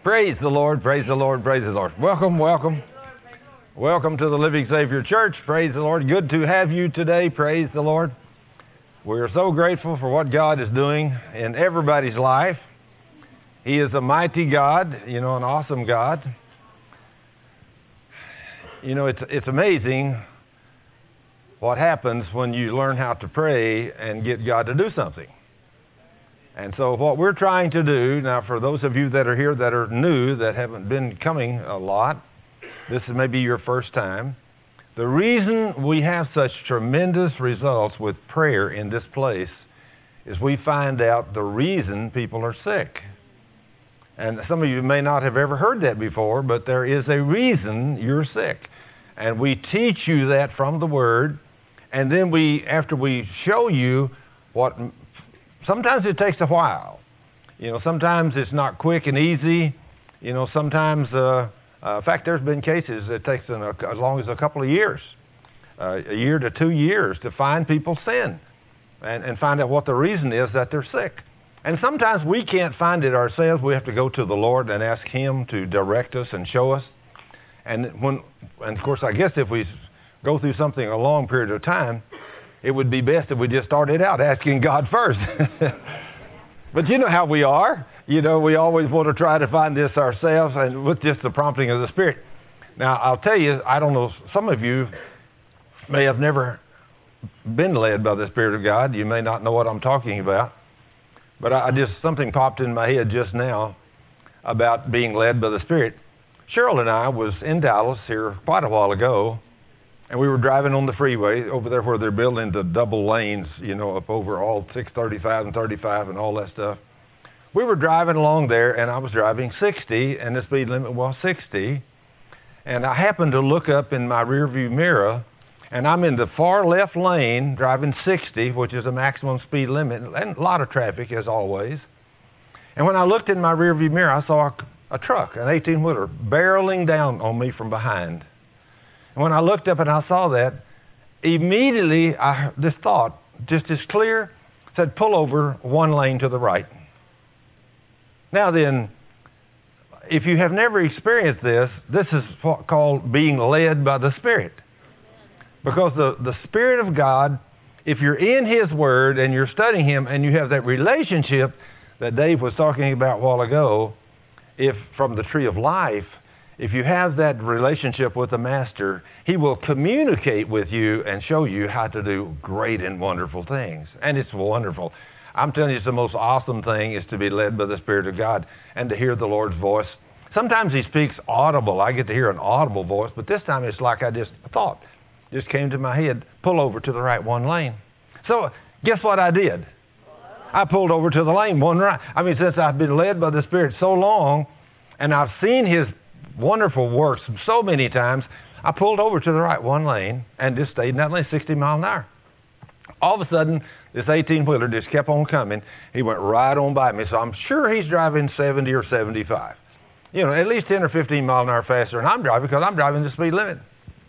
Praise the Lord, praise the Lord, praise the Lord. Welcome, welcome. Welcome to the Living Savior Church. Praise the Lord. Good to have you today. Praise the Lord. We are so grateful for what God is doing in everybody's life. He is a mighty God, an awesome God. It's amazing what happens when you learn how to pray and get God to do something. And so what we're trying to do, now for those of you that are here that are new, that haven't been coming a lot, this is maybe your first time. The reason we have such tremendous results with prayer in this place is we find out the reason people are sick. And some of you may not have ever heard that before, but there is a reason you're sick. And we teach you that from the Word, and then after we show you what... Sometimes it takes a while. Sometimes it's not quick and easy. Sometimes, in fact, there's been cases that takes as long as a couple of years, a year to 2 years, to find people's sin and find out what the reason is that they're sick. And sometimes we can't find it ourselves. We have to go to the Lord and ask Him to direct us and show us. And of course, I guess if we go through something a long period of time, it would be best if we just started out asking God first. But you know how we are. We always want to try to find this ourselves and with just the prompting of the Spirit. Now, I'll tell you, I don't know, some of you may have never been led by the Spirit of God. You may not know what I'm talking about. But something popped in my head just now about being led by the Spirit. Cheryl and I was in Dallas here quite a while ago, and we were driving on the freeway over there where they're building the double lanes, up over all 635 and 35 and all that stuff. We were driving along there, and I was driving 60, and the speed limit was 60. And I happened to look up in my rearview mirror, and I'm in the far left lane driving 60, which is a maximum speed limit, and a lot of traffic as always. And when I looked in my rearview mirror, I saw a truck, an 18-wheeler, barreling down on me from behind. And when I looked up and I saw that, immediately this thought, just as clear, said, pull over one lane to the right. Now then, if you have never experienced this is what's called being led by the Spirit. Because the Spirit of God, if you're in His Word and you're studying Him and you have that relationship that Dave was talking about a while ago, if from the tree of life, if you have that relationship with the Master, He will communicate with you and show you how to do great and wonderful things. And it's wonderful. I'm telling you, it's the most awesome thing is to be led by the Spirit of God and to hear the Lord's voice. Sometimes He speaks audible. I get to hear an audible voice, but this time it's like just came to my head, pull over to the right one lane. So guess what I did? I pulled over to the lane one right. Since I've been led by the Spirit so long and I've seen His wonderful works so many times, I pulled over to the right one lane and just stayed in that lane 60 miles an hour. All of a sudden, this 18-wheeler just kept on coming. He went right on by me, so I'm sure he's driving 70 or 75. At least 10 or 15 miles an hour faster than I'm driving because I'm driving the speed limit.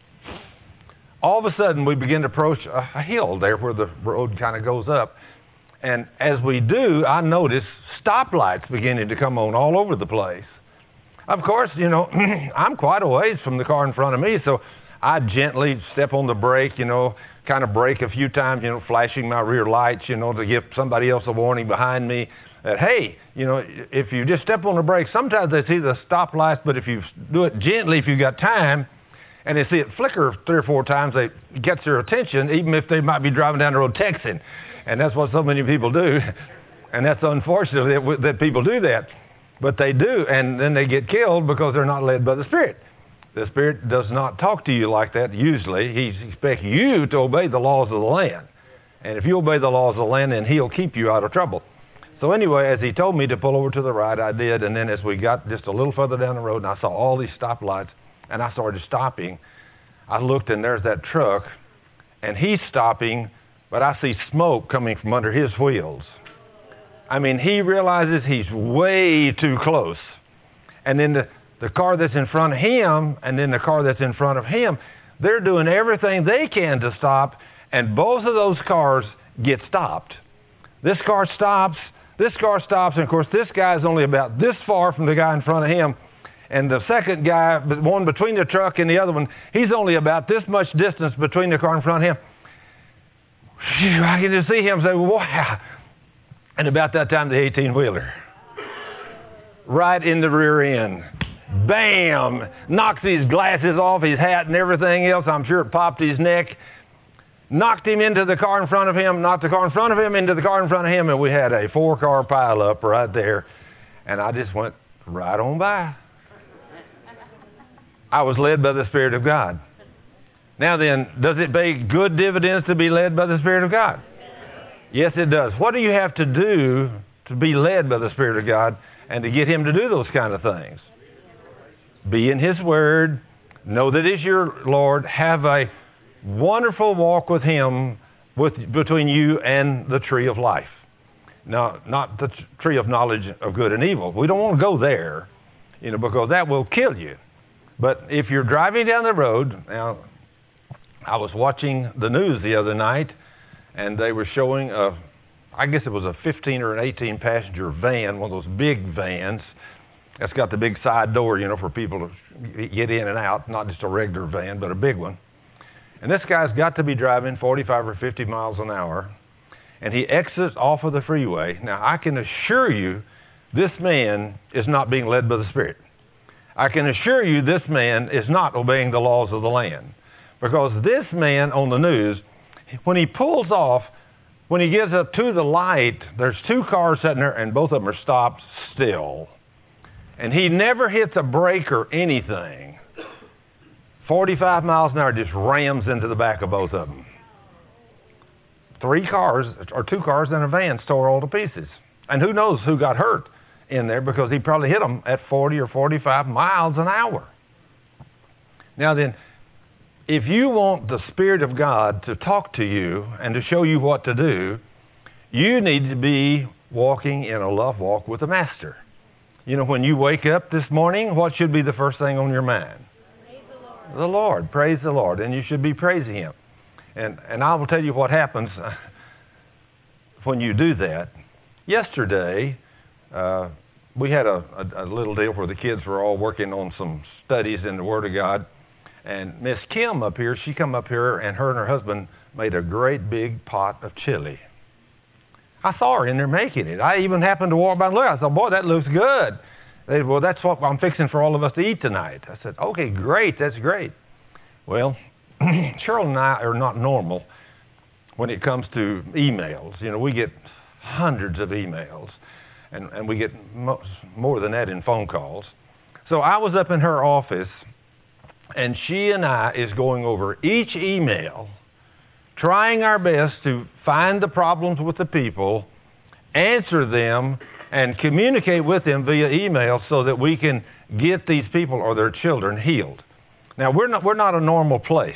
All of a sudden, we begin to approach a hill there where the road kind of goes up. And as we do, I notice stoplights beginning to come on all over the place. Of course, I'm quite a ways from the car in front of me, so I gently step on the brake, kind of brake a few times, flashing my rear lights, to give somebody else a warning behind me that, hey, if you just step on the brake, sometimes they see the stoplights, but if you do it gently, if you got time, and they see it flicker 3 or 4 times, it gets their attention, even if they might be driving down the road texting. And that's what so many people do. And that's unfortunate that people do that. But they do, and then they get killed because they're not led by the Spirit. The Spirit does not talk to you like that usually. He expects you to obey the laws of the land. And if you obey the laws of the land, then He'll keep you out of trouble. So anyway, as He told me to pull over to the right, I did. And then as we got just a little further down the road, and I saw all these stoplights, and I started stopping, I looked, and there's that truck, and he's stopping, but I see smoke coming from under his wheels. He realizes he's way too close. And then the car that's in front of him and then the car that's in front of him, they're doing everything they can to stop, and both of those cars get stopped. This car stops, This car stops, and of course, this guy's only about this far from the guy in front of him. And the second guy, the one between the truck and the other one, he's only about this much distance between the car in front of him. Phew, I can just see him say, wow. And about that time, the 18-wheeler, right in the rear end. Bam! Knocks his glasses off, his hat and everything else. I'm sure it popped his neck. Knocked him into the car in front of him, knocked the car in front of him into the car in front of him, and we had a 4-car pileup right there. And I just went right on by. I was led by the Spirit of God. Now then, does it pay good dividends to be led by the Spirit of God? Yes, it does. What do you have to do to be led by the Spirit of God and to get Him to do those kind of things? Be in His Word. Know that He's your Lord. Have a wonderful walk with Him between you and the tree of life. Now, not the tree of knowledge of good and evil. We don't want to go there, because that will kill you. But if you're driving down the road, now, I was watching the news the other night, and they were showing I guess it was a 15 or an 18 passenger van, one of those big vans. That's got the big side door, for people to get in and out, not just a regular van, but a big one. And this guy's got to be driving 45 or 50 miles an hour, and he exits off of the freeway. Now, I can assure you this man is not being led by the Spirit. I can assure you this man is not obeying the laws of the land. Because this man on the news, when he pulls off, when he gets up to the light, there's 2 cars sitting there, and both of them are stopped still. And he never hits a brake or anything. 45 miles an hour just rams into the back of both of them. 3 cars, or 2 cars and a van tore all to pieces. And who knows who got hurt in there, because he probably hit them at 40 or 45 miles an hour. Now then, if you want the Spirit of God to talk to you and to show you what to do, you need to be walking in a love walk with the Master. When you wake up this morning, what should be the first thing on your mind? Praise the Lord. The Lord. Praise the Lord. And you should be praising Him. And I will tell you what happens when you do that. Yesterday, we had a little deal where the kids were all working on some studies in the Word of God. And Miss Kim up here, she come up here, and her husband made a great big pot of chili. I saw her in there making it. I even happened to walk by and look. I thought, boy, that looks good. They said, well, that's what I'm fixing for all of us to eat tonight. I said, okay, great, that's great. Well, Cheryl and I are not normal when it comes to emails. We get hundreds of emails, and we get more than that in phone calls. So I was up in her office, and she and I is going over each email, trying our best to find the problems with the people, answer them, and communicate with them via email so that we can get these people or their children healed. Now, we're not a normal place.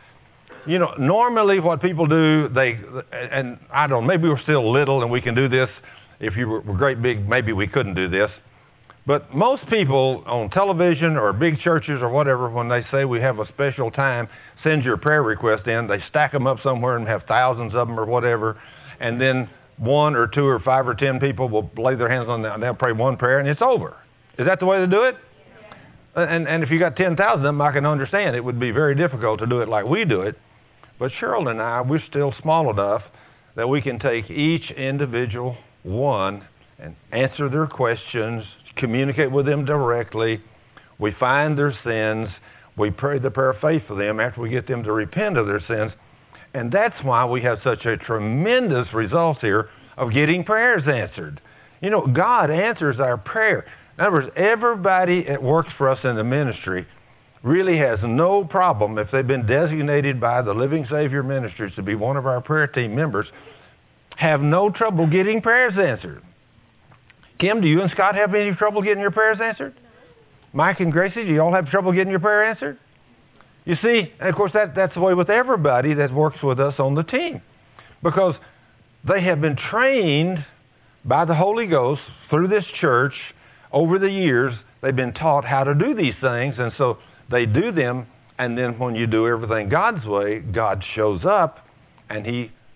Normally what people do, and I don't know, maybe we're still little and we can do this. If you were great big, maybe we couldn't do this. But most people on television or big churches or whatever, when they say we have a special time, send your prayer request in, they stack them up somewhere and have thousands of them or whatever, and then 1 or 2 or 5 or 10 people will lay their hands on them and they'll pray one prayer and it's over. Is that the way to do it? And if you got 10,000 of them, I can understand it would be very difficult to do it like we do it. But Cheryl and I, we're still small enough that we can take each individual one and answer their questions, communicate with them directly. We find their sins. We pray the prayer of faith for them after we get them to repent of their sins. And that's why we have such a tremendous result here of getting prayers answered. God answers our prayer. In other words, everybody that works for us in the ministry really has no problem if they've been designated by the Living Savior Ministries to be one of our prayer team members, have no trouble getting prayers answered. Kim, do you and Scott have any trouble getting your prayers answered? Mike and Gracie, do you all have trouble getting your prayer answered? You see, and of course that's the way with everybody that works with us on the team. Because they have been trained by the Holy Ghost through this church over the years. They've been taught how to do these things, and so they do them, and then when you do everything God's way, God shows up, and He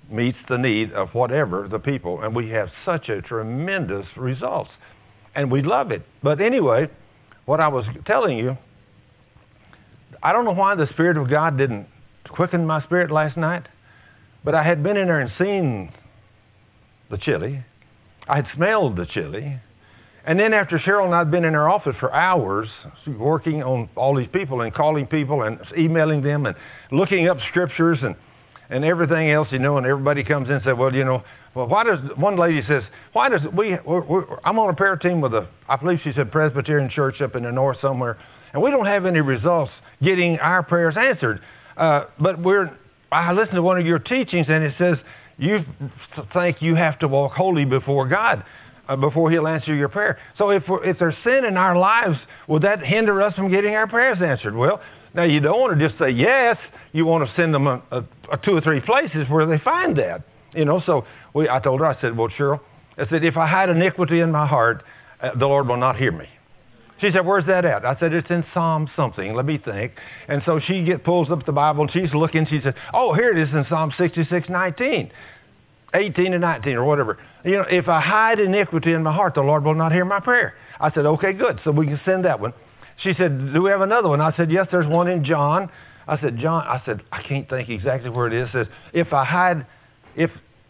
meets the need of whatever the people, and we have such a tremendous results, and we love it. But anyway, what I was telling you, I don't know why the Spirit of God didn't quicken my spirit last night, but I had been in there and seen the chili. I had smelled the chili. And then after Cheryl and I had been in our office for hours, working on all these people and calling people and emailing them and looking up scriptures and everything else, and everybody comes in and says, why does, one lady says, I'm on a prayer team with I believe she said Presbyterian church up in the north somewhere, and we don't have any results getting our prayers answered. But I listened to one of your teachings, and it says you think you have to walk holy before God before He'll answer your prayer. So if there's sin in our lives, would that hinder us from getting our prayers answered? Well, now you don't want to just say yes. You want to send them a 2 or 3 places where they find that. So I told her, I said, well, Cheryl, I said, if I hide iniquity in my heart, the Lord will not hear me. She said, where's that at? I said, it's in Psalm something. Let me think. And so she pulls up the Bible, and she's looking. She said, oh, here it is in Psalm 66:19, 18 and 19 or whatever. If I hide iniquity in my heart, the Lord will not hear my prayer. I said, okay, good. So we can send that one. She said, do we have another one? I said, yes, there's one in John. I said, I can't think exactly where it is. It says,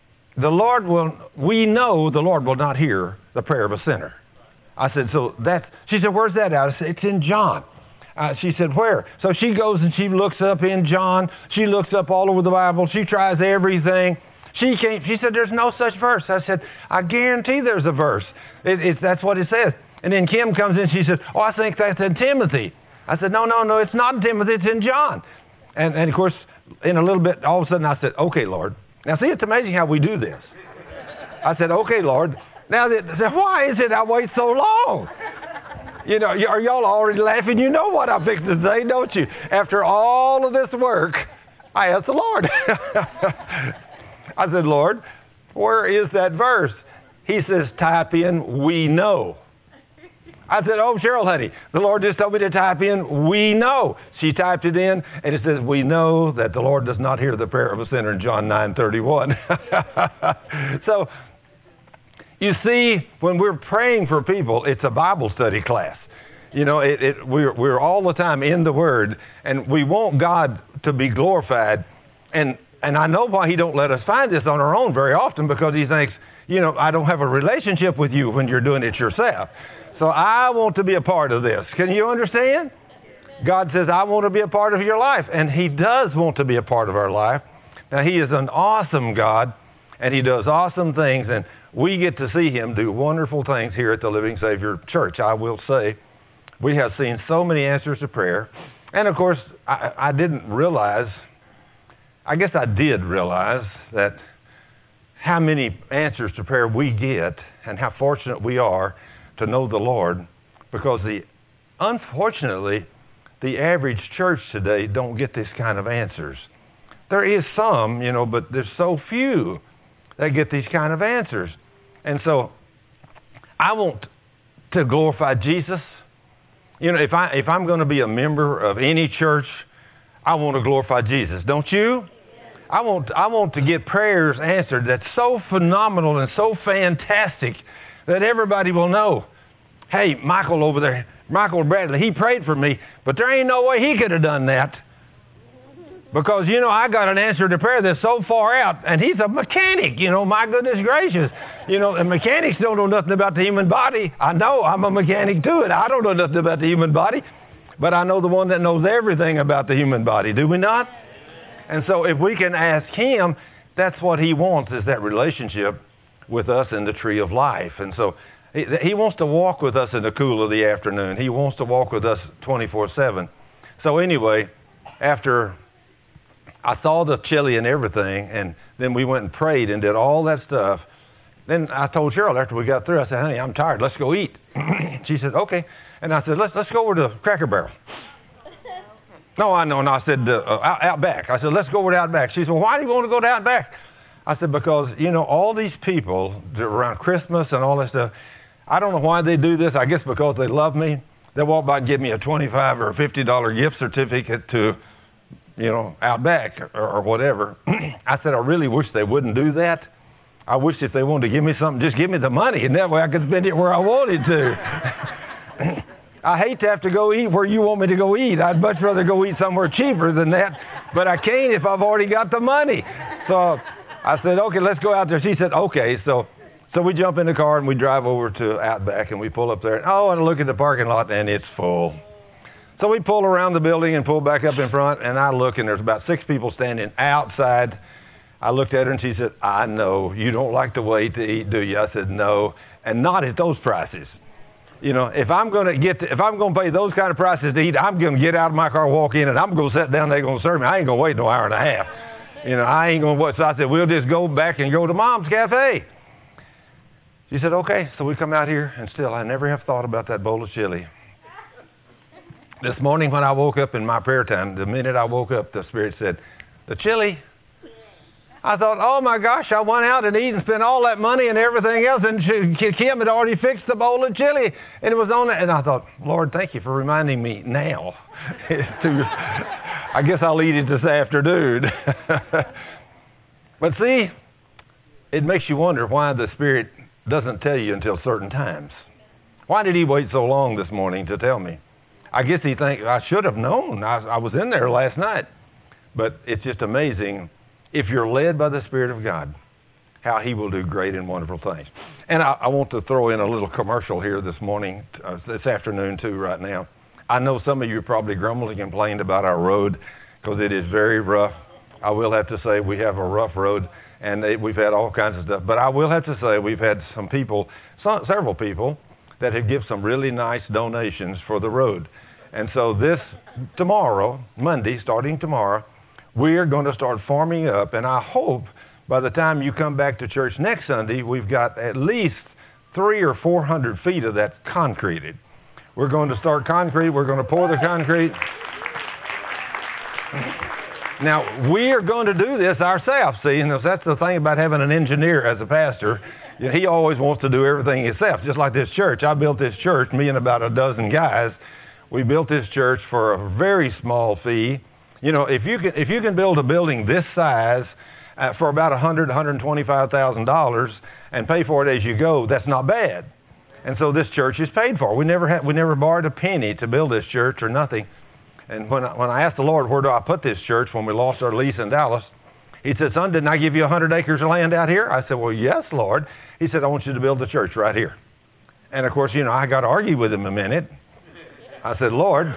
we know the Lord will not hear the prayer of a sinner. I said, she said, where's that at? I said, it's in John. She said, where? So she goes and she looks up in John. She looks up all over the Bible. She tries everything. She said, there's no such verse. I said, I guarantee there's a verse. That's what it says. And then Kim comes in, she says, oh, I think that's in Timothy. I said, no, it's not in Timothy, it's in John. And of course, in a little bit, all of a sudden I said, okay, Lord. Now see, it's amazing how we do this. I said, okay, Lord. Now, why is it I wait so long? Are y'all already laughing? You know what I fixed to say, don't you? After all of this work, I asked the Lord. I said, Lord, where is that verse? He says, type in, we know. I said, oh, Cheryl, honey, the Lord just told me to type in, we know. She typed it in, and it says, we know that the Lord does not hear the prayer of a sinner in John 9:31. So, you see, when we're praying for people, it's a Bible study class. We're all the time in the Word, and we want God to be glorified. And I know why He don't let us find this on our own very often, because He thinks, I don't have a relationship with you when you're doing it yourself. So I want to be a part of this. Can you understand? God says, I want to be a part of your life. And He does want to be a part of our life. Now, He is an awesome God, and He does awesome things. And we get to see Him do wonderful things here at the Living Savior Church. I will say, we have seen so many answers to prayer. And, of course, I didn't realize, I guess I did realize that how many answers to prayer we get and how fortunate we are to know the Lord, because unfortunately, the average church today don't get this kind of answers. There is some, but there's so few that get these kind of answers. And so I want to glorify Jesus. If I'm going to be a member of any church, I want to glorify Jesus. Don't you? I want to get prayers answered that's so phenomenal and so fantastic that everybody will know, hey, Michael over there, Michael Bradley, he prayed for me, but there ain't no way he could have done that. Because, I got an answer to prayer that's so far out, and he's a mechanic, my goodness gracious. And mechanics don't know nothing about the human body. I know, I'm a mechanic too, and I don't know nothing about the human body, but I know the one that knows everything about the human body, do we not? And so if we can ask Him, that's what He wants, is that relationship with us in the tree of life. And so He wants to walk with us in the cool of the afternoon. He wants to walk with us 24/7. So anyway, after I saw the chili and everything, and then we went and prayed and did all that stuff, then I told Cheryl after we got through, I said, honey, I'm tired. Let's go eat. She said, okay. And I said, let's go over to Cracker Barrel. No, I know. And I said, Outback. I said, let's go over to Outback. She said, well, why do you want to go to Outback? I said, because, all these people around Christmas and all that stuff, I don't know why they do this. I guess because they love me. They walk by and give me a $25 or $50 gift certificate to out back or whatever. I said, I really wish they wouldn't do that. I wish if they wanted to give me something, just give me the money, and that way I could spend it where I wanted to. I hate to have to go eat where you want me to go eat. I'd much rather go eat somewhere cheaper than that, but I can't if I've already got the money. So I said, okay, let's go out there. She said, okay. So we jump in the car and we drive over to Outback and we pull up there. And I look at the parking lot and it's full. So we pull around the building and pull back up in front, and I look and there's about 6 people standing outside. I looked at her and she said, I know, you don't like to wait to eat, do you? I said, no, and not at those prices. If I'm going to pay those kind of prices to eat, I'm going to get out of my car, walk in, and I'm going to sit down. They're going to serve me. I ain't going to wait no hour and a half. I ain't going to wait. So I said, we'll just go back and go to Mom's Cafe. She said, okay. So we come out here, and still, I never have thought about that bowl of chili. This morning when I woke up in my prayer time, the minute I woke up, the Spirit said, the chili. I thought, oh my gosh, I went out and eat and spent all that money and everything else, and Kim had already fixed the bowl of chili, and it was on it. And I thought, Lord, thank you for reminding me now. I guess I'll eat it this afternoon. But see, it makes you wonder why the Spirit doesn't tell you until certain times. Why did he wait so long this morning to tell me? I guess he thinks I should have known. I was in there last night. But it's just amazing. If you're led by the Spirit of God, how he will do great and wonderful things. And I want to throw in a little commercial here this morning, this afternoon too, right now. I know some of you probably grumbled and complained about our road because it is very rough. I will have to say we have a rough road, and we've had all kinds of stuff. But I will have to say we've had several people that have given some really nice donations for the road. And so tomorrow, Monday, starting tomorrow, we are going to start forming up, and I hope by the time you come back to church next Sunday, we've got at least 300 or 400 feet of that concreted. We're going to start concrete. We're going to pour the concrete. Now, we are going to do this ourselves, see, and that's the thing about having an engineer as a pastor. He always wants to do everything himself, just like this church. I built this church, me and about a dozen guys. We built this church for a very small fee. If you can build a building this size for about $125,000 and pay for it as you go, that's not bad. And so this church is paid for. We never borrowed a penny to build this church or nothing. And when I asked the Lord, where do I put this church when we lost our lease in Dallas, he said, son, didn't I give you 100 acres of land out here? I said, well, yes, Lord. He said, I want you to build the church right here. And of course, I got to argue with him a minute. I said, Lord,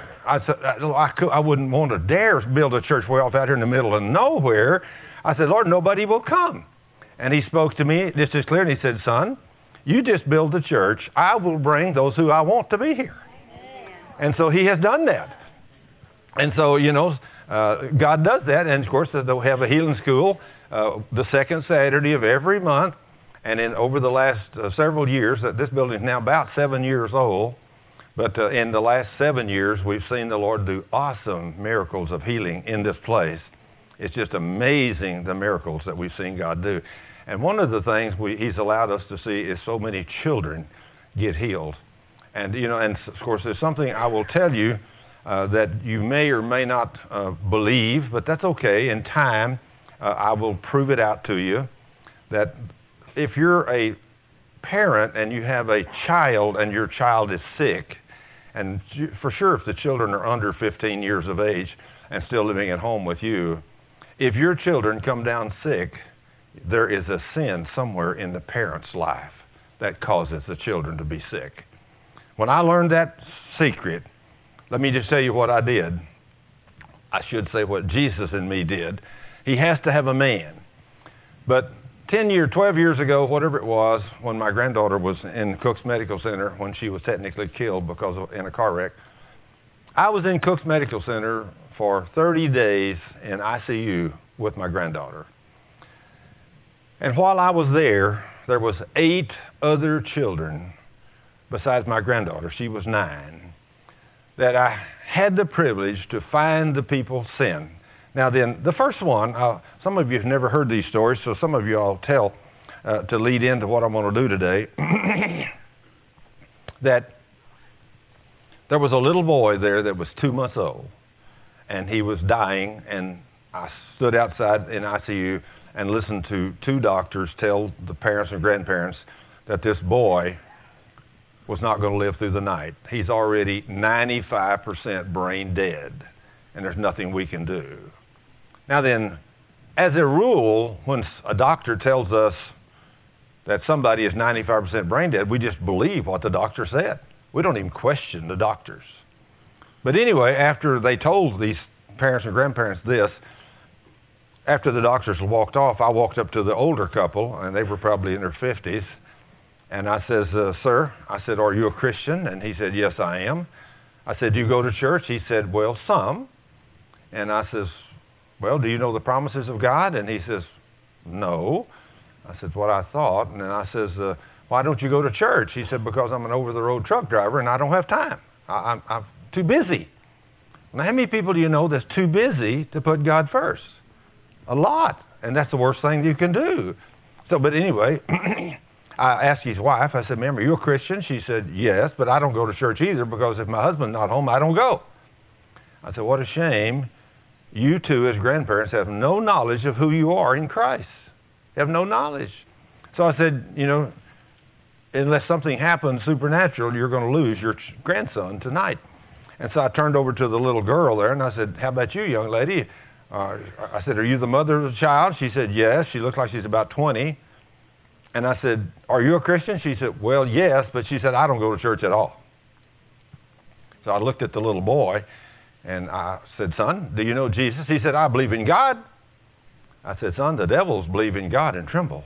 I wouldn't want to dare build a church way off out here in the middle of nowhere. I said, Lord, nobody will come. And he spoke to me just as clear, and he said, son, you just build the church. I will bring those who I want to be here. And so he has done that. And so, God does that. And, of course, they'll have a healing school the second Saturday of every month. And over the last several years, this building is now about 7 years old. But in the last 7 years, we've seen the Lord do awesome miracles of healing in this place. It's just amazing, the miracles that we've seen God do. And one of the things he's allowed us to see is so many children get healed. And, and of course, there's something I will tell you that you may or may not believe, but that's okay. In time, I will prove it out to you that if you're a parent and you have a child and your child is sick, and for sure if the children are under 15 years of age and still living at home with you, if your children come down sick, there is a sin somewhere in the parent's life that causes the children to be sick. When I learned that secret, let me just tell you what I did. I should say what Jesus in me did. He has to have a man. But 12 years ago, whatever it was, when my granddaughter was in Cook's Medical Center, when she was technically killed in a car wreck, I was in Cook's Medical Center for 30 days in ICU with my granddaughter. And while I was there was 8 other children besides my granddaughter. She was 9. That I had the privilege to find the people's sin. Now then, the first one, some of you have never heard these stories, so some of you I'll tell to lead into what I'm going to do today. That there was a little boy there that was 2 months old. and he was dying, and I stood outside in ICU and listened to two doctors tell the parents and grandparents that this boy was not going to live through the night. He's already 95% brain dead, and there's nothing we can do. Now then, as a rule, when a doctor tells us that somebody is 95% brain dead, we just believe what the doctor said. We don't even question the doctors. But anyway, after they told these parents and grandparents this, after the doctors walked off, I walked up to the older couple, and they were probably in their 50s, and I says, sir, I said, are you a Christian? And he said, yes, I am. I said, do you go to church? He said, well, some. And I says, well, do you know the promises of God? And he says, no. I said, what I thought. And then I says, why don't you go to church? He said, because I'm an over-the-road truck driver and I don't have time. I'm too busy. Now, how many people do you know that's too busy to put God first? A lot. And that's the worst thing you can do. So, but anyway, I asked his wife, I said, ma'am, are you a Christian? She said, yes, but I don't go to church either because if my husband's not home, I don't go. I said, what a shame. You two as grandparents have no knowledge of who you are in Christ. You have no knowledge. So I said, you know, unless something happens supernatural, you're going to lose your grandson tonight. And so I turned over to the little girl there, and I said, how about you, young lady? I said, are you the mother of the child? She said, yes. She looked like she's about 20. And I said, are you a Christian? She said, well, yes. But she said, I don't go to church at all. So I looked at the little boy, and I said, son, do you know Jesus? He said, I believe in God. I said, son, the devils believe in God and tremble.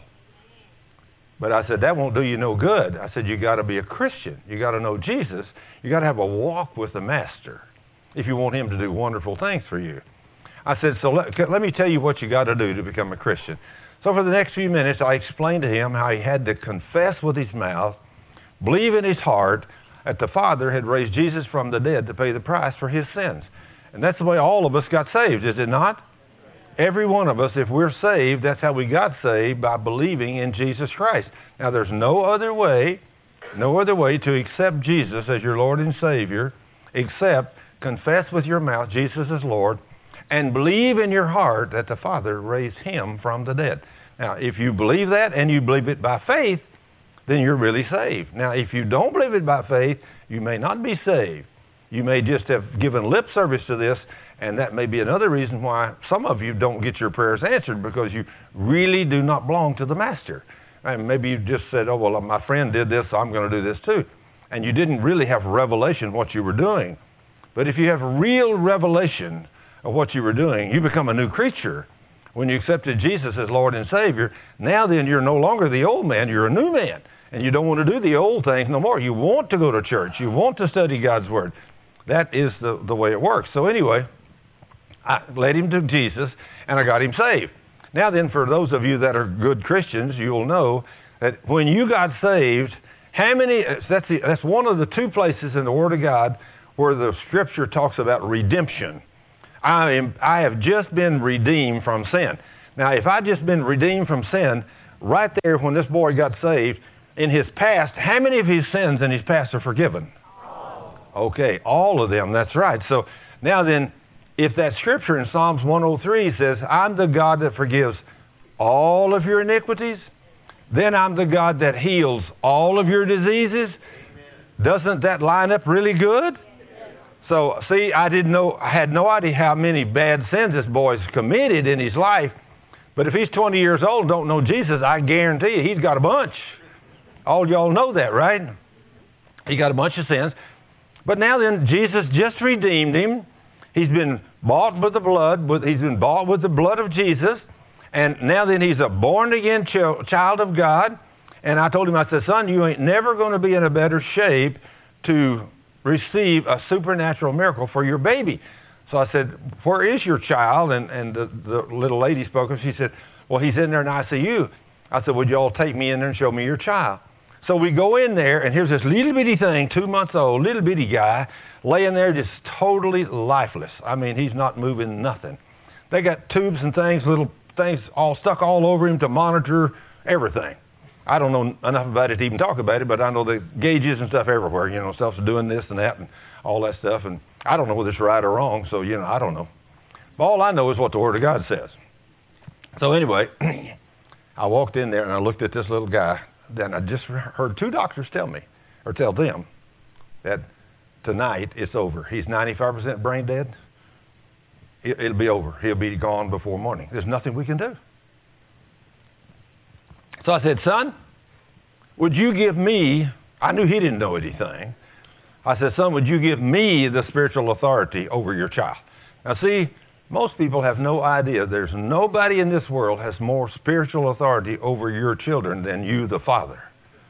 But I said, that won't do you no good. I said, you got to be a Christian. You got to know Jesus. You got to have a walk with the Master if you want him to do wonderful things for you. I said, so let me tell you what you got to do to become a Christian. So for the next few minutes, I explained to him how he had to confess with his mouth, believe in his heart that the Father had raised Jesus from the dead to pay the price for his sins. And that's the way all of us got saved, is it not? Every one of us, if we're saved, that's how we got saved, by believing in Jesus Christ. Now, there's no other way to accept Jesus as your Lord and Savior except confess with your mouth Jesus is Lord and believe in your heart that the Father raised him from the dead. Now, if you believe that and you believe it by faith, then you're really saved. Now, if you don't believe it by faith, you may not be saved. You may just have given lip service to this, and that may be another reason why some of you don't get your prayers answered, because you really do not belong to the Master. And maybe you just said, oh, well, my friend did this, so I'm going to do this too. And you didn't really have revelation of what you were doing. But if you have real revelation of what you were doing, you become a new creature. When you accepted Jesus as Lord and Savior, now then you're no longer the old man, you're a new man. And you don't want to do the old things no more. You want to go to church. You want to study God's Word. That is the way it works. So anyway, I led him to Jesus, and I got him saved. Now then, for those of you that are good Christians, you'll know that when you got saved, that's one of the two places in the Word of God where the Scripture talks about redemption. I have just been redeemed from sin. Now, if I'd just been redeemed from sin, right there when this boy got saved, in his past, how many of his sins in his past are forgiven? Okay, all of them, that's right. So now then, if that scripture in Psalms 103 says, I'm the God that forgives all of your iniquities, then I'm the God that heals all of your diseases. Amen. Doesn't that line up really good? So, see, I had no idea how many bad sins this boy's committed in his life. But if he's 20 years old and don't know Jesus, I guarantee you he's got a bunch. All y'all know that, right? He got a bunch of sins. But now then, Jesus just redeemed him. He's been bought with the blood. He's been bought with the blood of Jesus. And now then, he's a born-again child of God. And I told him, I said, son, you ain't never going to be in a better shape to receive a supernatural miracle for your baby. So I said, where is your child? And the little lady spoke up. She said, well, he's in there in ICU. I said, would you all take me in there and show me your child? So we go in there, and here's this little bitty thing, 2 months old, little bitty guy, laying there just totally lifeless. I mean, he's not moving nothing. They got tubes and things, little things all stuck all over him to monitor everything. I don't know enough about it to even talk about it, but I know the gauges and stuff everywhere, stuff's doing this and that and all that stuff. And I don't know whether it's right or wrong, so, I don't know. But all I know is what the Word of God says. So anyway, I walked in there and I looked at this little guy. Then I just heard two doctors tell them that tonight it's over. He's 95% brain dead. It'll be over. He'll be gone before morning. There's nothing we can do. So I said, son, would you give me, I knew he didn't know anything. I said, son, would you give me the spiritual authority over your child? Now see, most people have no idea. There's nobody in this world has more spiritual authority over your children than you, the father.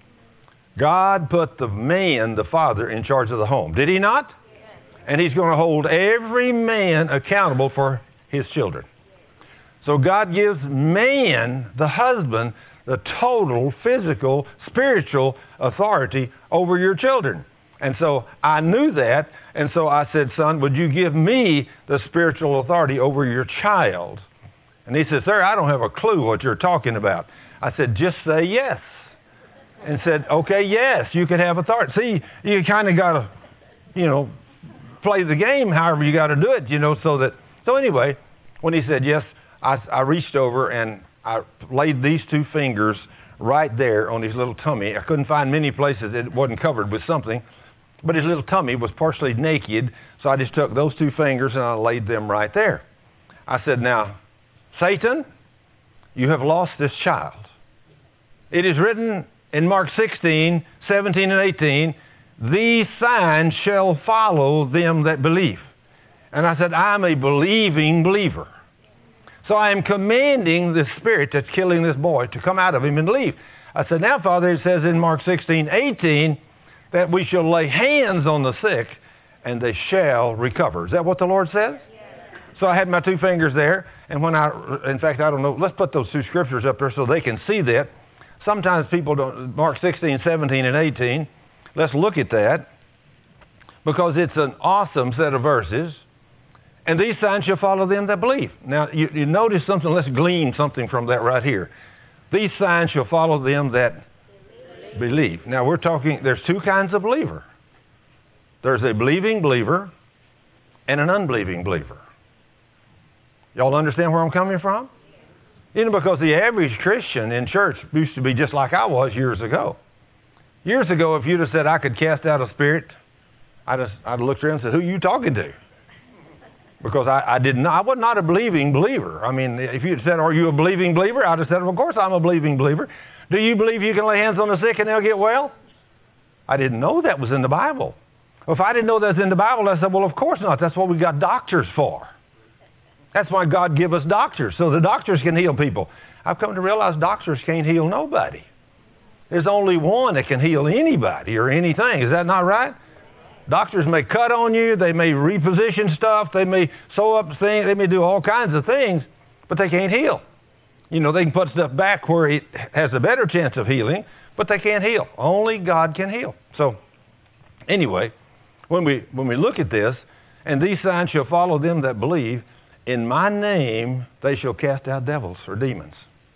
God put the man, the father, in charge of the home. Did he not? Yes. And he's going to hold every man accountable for his children. So God gives man, the husband, the total physical, spiritual authority over your children. And so I knew that, and so I said, son, would you give me the spiritual authority over your child? And he said, sir, I don't have a clue what you're talking about. I said, just say yes. And said, okay, yes, you can have authority. See, you kind of got to, play the game however you got to do it, So anyway, when he said yes, I reached over and I laid these two fingers right there on his little tummy. I couldn't find many places it wasn't covered with something, but his little tummy was partially naked, so I just took those two fingers and I laid them right there. I said, now, Satan, you have lost this child. It is written in Mark 16, 17 and 18, these signs shall follow them that believe. And I said, I'm a believing believer. So I am commanding the spirit that's killing this boy to come out of him and leave. I said, now, Father, it says in Mark 16, 18, that we shall lay hands on the sick and they shall recover. Is that what the Lord says? Yes. So I had my two fingers there, and in fact, I don't know, let's put those two scriptures up there so they can see that. Sometimes people don't, Mark 16, 17, and 18, let's look at that, because it's an awesome set of verses. And these signs shall follow them that believe. Now, you notice something. Let's glean something from that right here. These signs shall follow them that believe. Now, we're talking, there's two kinds of believer. There's a believing believer and an unbelieving believer. Y'all understand where I'm coming from? Because the average Christian in church used to be just like I was years ago. Years ago, if you'd have said I could cast out a spirit, I'd have looked around and said, who are you talking to? Because I was not a believing believer. I mean, if you'd said, are you a believing believer? I'd have said, of course I'm a believing believer. Do you believe you can lay hands on the sick and they'll get well? I didn't know that was in the Bible. If I didn't know that was in the Bible, I said, well, of course not. That's what we got doctors for. That's why God give us doctors, so the doctors can heal people. I've come to realize doctors can't heal nobody. There's only one that can heal anybody or anything. Is that not right? Doctors may cut on you, they may reposition stuff, they may sew up things, they may do all kinds of things, but they can't heal. They can put stuff back where it has a better chance of healing, but they can't heal. Only God can heal. So, anyway, when we look at this, and these signs shall follow them that believe, in my name they shall cast out devils or demons.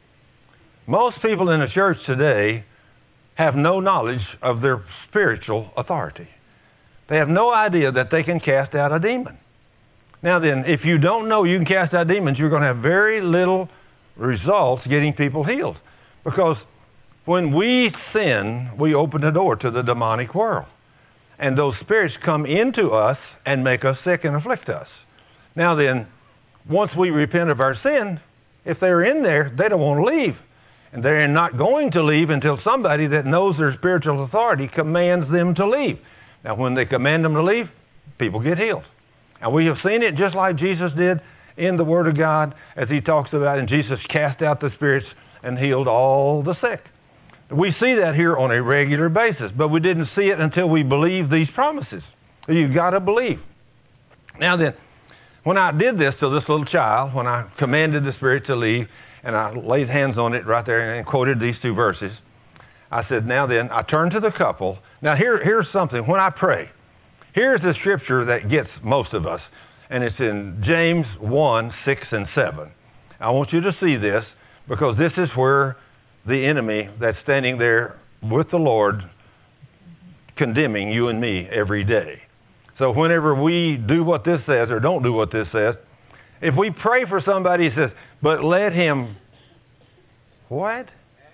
Most people in the church today have no knowledge of their spiritual authority. They have no idea that they can cast out a demon. Now then, if you don't know you can cast out demons, you're going to have very little results getting people healed. Because when we sin, we open the door to the demonic world. And those spirits come into us and make us sick and afflict us. Now then, once we repent of our sin, if they're in there, they don't want to leave. And they're not going to leave until somebody that knows their spiritual authority commands them to leave. Now, when they command them to leave, people get healed. And we have seen it just like Jesus did in the Word of God, as he talks about, and Jesus cast out the spirits and healed all the sick. We see that here on a regular basis, but we didn't see it until we believed these promises. You've got to believe. Now then, when I did this to this little child, when I commanded the spirit to leave, and I laid hands on it right there and quoted these two verses, I said, now then, I turned to the couple. Now here's something. When I pray, here's the scripture that gets most of us, and it's in James 1, 6 and 7. I want you to see this, because this is where the enemy that's standing there with the Lord condemning you and me every day. So whenever we do what this says or don't do what this says, if we pray for somebody, he says, but let him, what?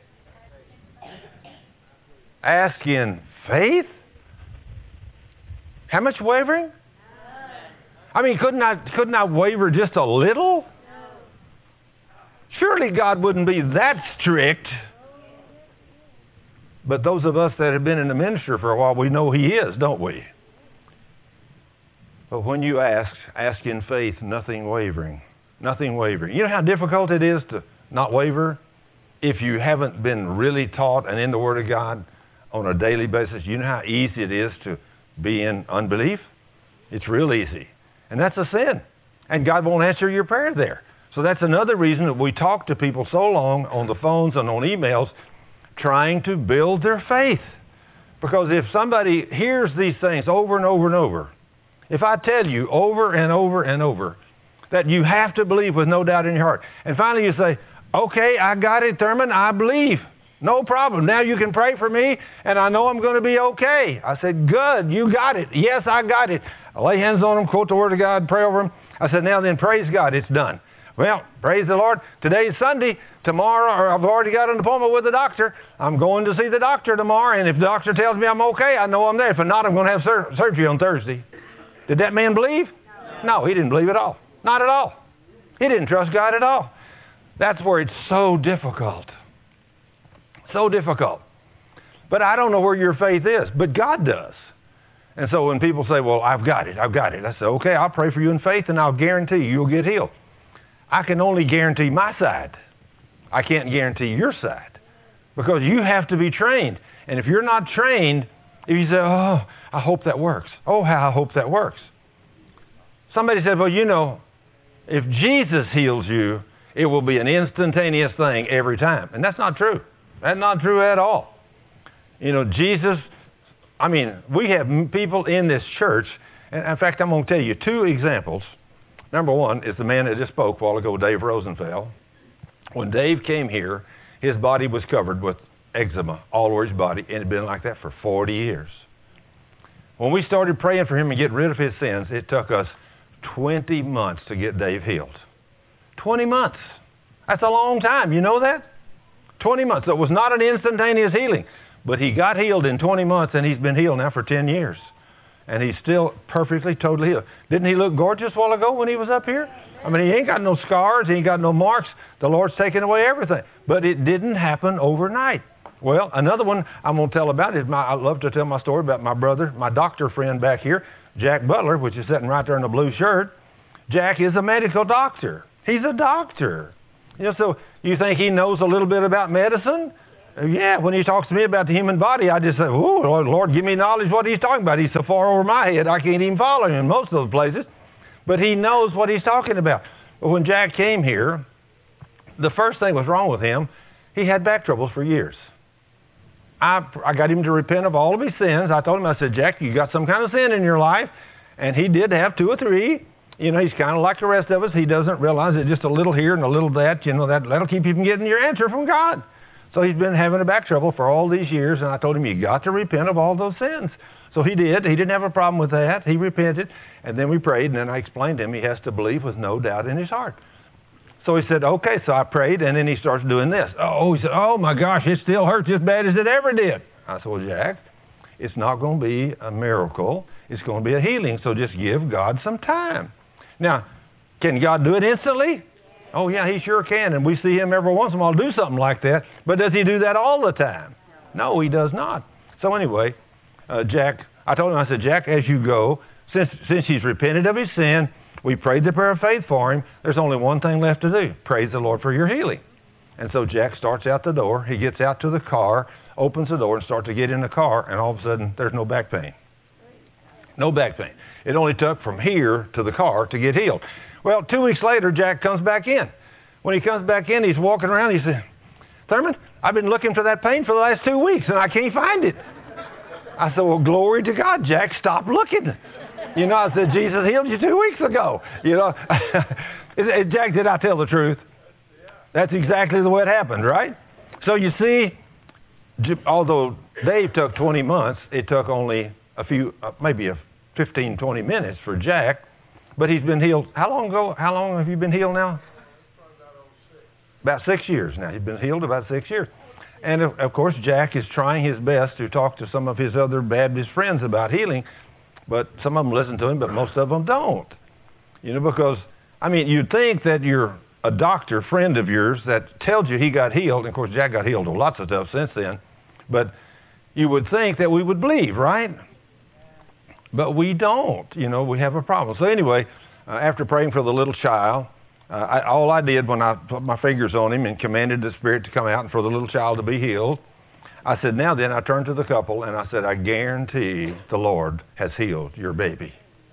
Ask in faith? How much wavering? I mean, couldn't I waver just a little? Surely God wouldn't be that strict. But those of us that have been in the ministry for a while, we know He is, don't we? But when you ask in faith, nothing wavering. Nothing wavering. You know how difficult it is to not waver if you haven't been really taught and in the Word of God on a daily basis? You know how easy it is to be in unbelief? It's real easy. And that's a sin. And God won't answer your prayer there. So that's another reason that we talk to people so long on the phones and on emails trying to build their faith. Because if somebody hears these things over and over and over, if I tell you over and over and over that you have to believe with no doubt in your heart, and finally you say, okay, I got it, Thurman, I believe. No problem. Now you can pray for me, and I know I'm going to be okay. I said, good, you got it. Yes, I got it. I lay hands on them, quote the Word of God, pray over them. I said, now then, praise God, it's done. Well, praise the Lord. Today's Sunday. Tomorrow, or I've already got an appointment with the doctor. I'm going to see the doctor tomorrow, and if the doctor tells me I'm okay, I know I'm there. If not, I'm going to have surgery on Thursday. Did that man believe? No, he didn't believe at all. Not at all. He didn't trust God at all. That's where it's so difficult. So difficult. But I don't know where your faith is, but God does. And so when people say, well, I've got it. I say, okay, I'll pray for you in faith, and I'll guarantee you'll get healed. I can only guarantee my side. I can't guarantee your side. Because you have to be trained. And if you're not trained, if you say, oh, I hope that works. Oh, how I hope that works. Somebody said, well, you know, if Jesus heals you, it will be an instantaneous thing every time. And that's not true. That's not true at all. You know, Jesus, I mean, we have people in this church, and in fact, I'm going to tell you two examples. Number one is the man that just spoke a while ago, Dave Rosenfeld. When Dave came here, his body was covered with eczema all over his body, and it had been like that for 40 years. When we started praying for him and getting rid of his sins, it took us 20 months to get Dave healed. 20 months. That's a long time. You know that? 20 months. So it was not an instantaneous healing, but he got healed in 20 months, and he's been healed now for 10 years. And he's still perfectly, totally healed. Didn't he look gorgeous a while ago when he was up here? I mean, he ain't got no scars. He ain't got no marks. The Lord's taken away everything. But it didn't happen overnight. Well, another one I'm going to tell about is I love to tell my story about my brother, my doctor friend back here, Jack Butler, which is sitting right there in the blue shirt. Jack is a medical doctor. He's a doctor. You know, so you think he knows a little bit about medicine? Yeah, when he talks to me about the human body, I just say, oh, Lord, give me knowledge what he's talking about. He's so far over my head, I can't even follow him in most of those places. But he knows what he's talking about. But when Jack came here, the first thing was wrong with him. He had back troubles for years. I got him to repent of all of his sins. I told him, I said, Jack, you got some kind of sin in your life. And he did have 2 or 3. You know, he's kind of like the rest of us. He doesn't realize it, just a little here and a little that. You know, that'll keep you from getting your answer from God. So he's been having a back trouble for all these years, and I told him, you got to repent of all those sins. So he did. He didn't have a problem with that. He repented, and then we prayed, and then I explained to him he has to believe with no doubt in his heart. So he said, okay, so I prayed, and then he starts doing this. He said, oh my gosh, it still hurts as bad as it ever did. I said, well, Jack, it's not going to be a miracle. It's going to be a healing, so just give God some time. Now, can God do it instantly? Oh, yeah, he sure can, and we see him every once in a while do something like that. But does he do that all the time? No, he does not. So anyway, Jack, I told him, I said, Jack, as you go, since he's repented of his sin, we prayed the prayer of faith for him, there's only one thing left to do. Praise the Lord for your healing. And so Jack starts out the door. He gets out to the car, opens the door, and starts to get in the car, and all of a sudden, there's no back pain. No back pain. It only took from here to the car to get healed. Well, 2 weeks later, Jack comes back in. When he comes back in, he's walking around. He said, Thurman, I've been looking for that pain for the last 2 weeks, and I can't find it. I said, well, glory to God, Jack, stop looking. You know, I said, Jesus healed you 2 weeks ago. You know, Jack, did I tell the truth? That's exactly the way it happened, right? So you see, although Dave took 20 months, it took only a few, maybe 15, 20 minutes for Jack. But he's been healed. How long ago? How long have you been healed now? About 6 years now. He's been healed about 6 years. And of course, Jack is trying his best to talk to some of his other Baptist friends about healing. But some of them listen to him, but most of them don't. You know, because, I mean, you'd think that a doctor friend of yours that tells you he got healed, and of course Jack got healed of lots of stuff since then, but you would think that we would believe, right? But we don't. You know, we have a problem. So anyway, after praying for the little child, all I did when I put my fingers on him and commanded the spirit to come out and for the little child to be healed, I said, now then, I turned to the couple and I said, I guarantee the Lord has healed your baby.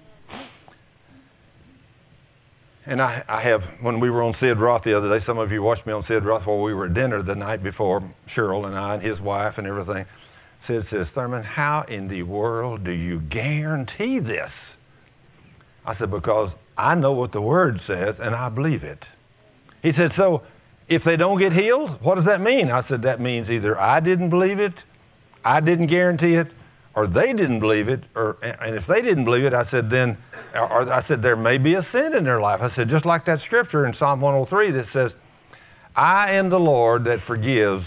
And I have, when we were on Sid Roth the other day, some of you watched me on Sid Roth while we were at dinner the night before, Cheryl and I and his wife and everything. Sid says, Thurman, how in the world do you guarantee this? I said, because I know what the Word says and I believe it. He said, so if they don't get healed, what does that mean? I said, that means either I didn't believe it, I didn't guarantee it, or they didn't believe it, and if they didn't believe it, I said, then, or I said, there may be a sin in their life. I said, just like that scripture in Psalm 103 that says, I am the Lord that forgives.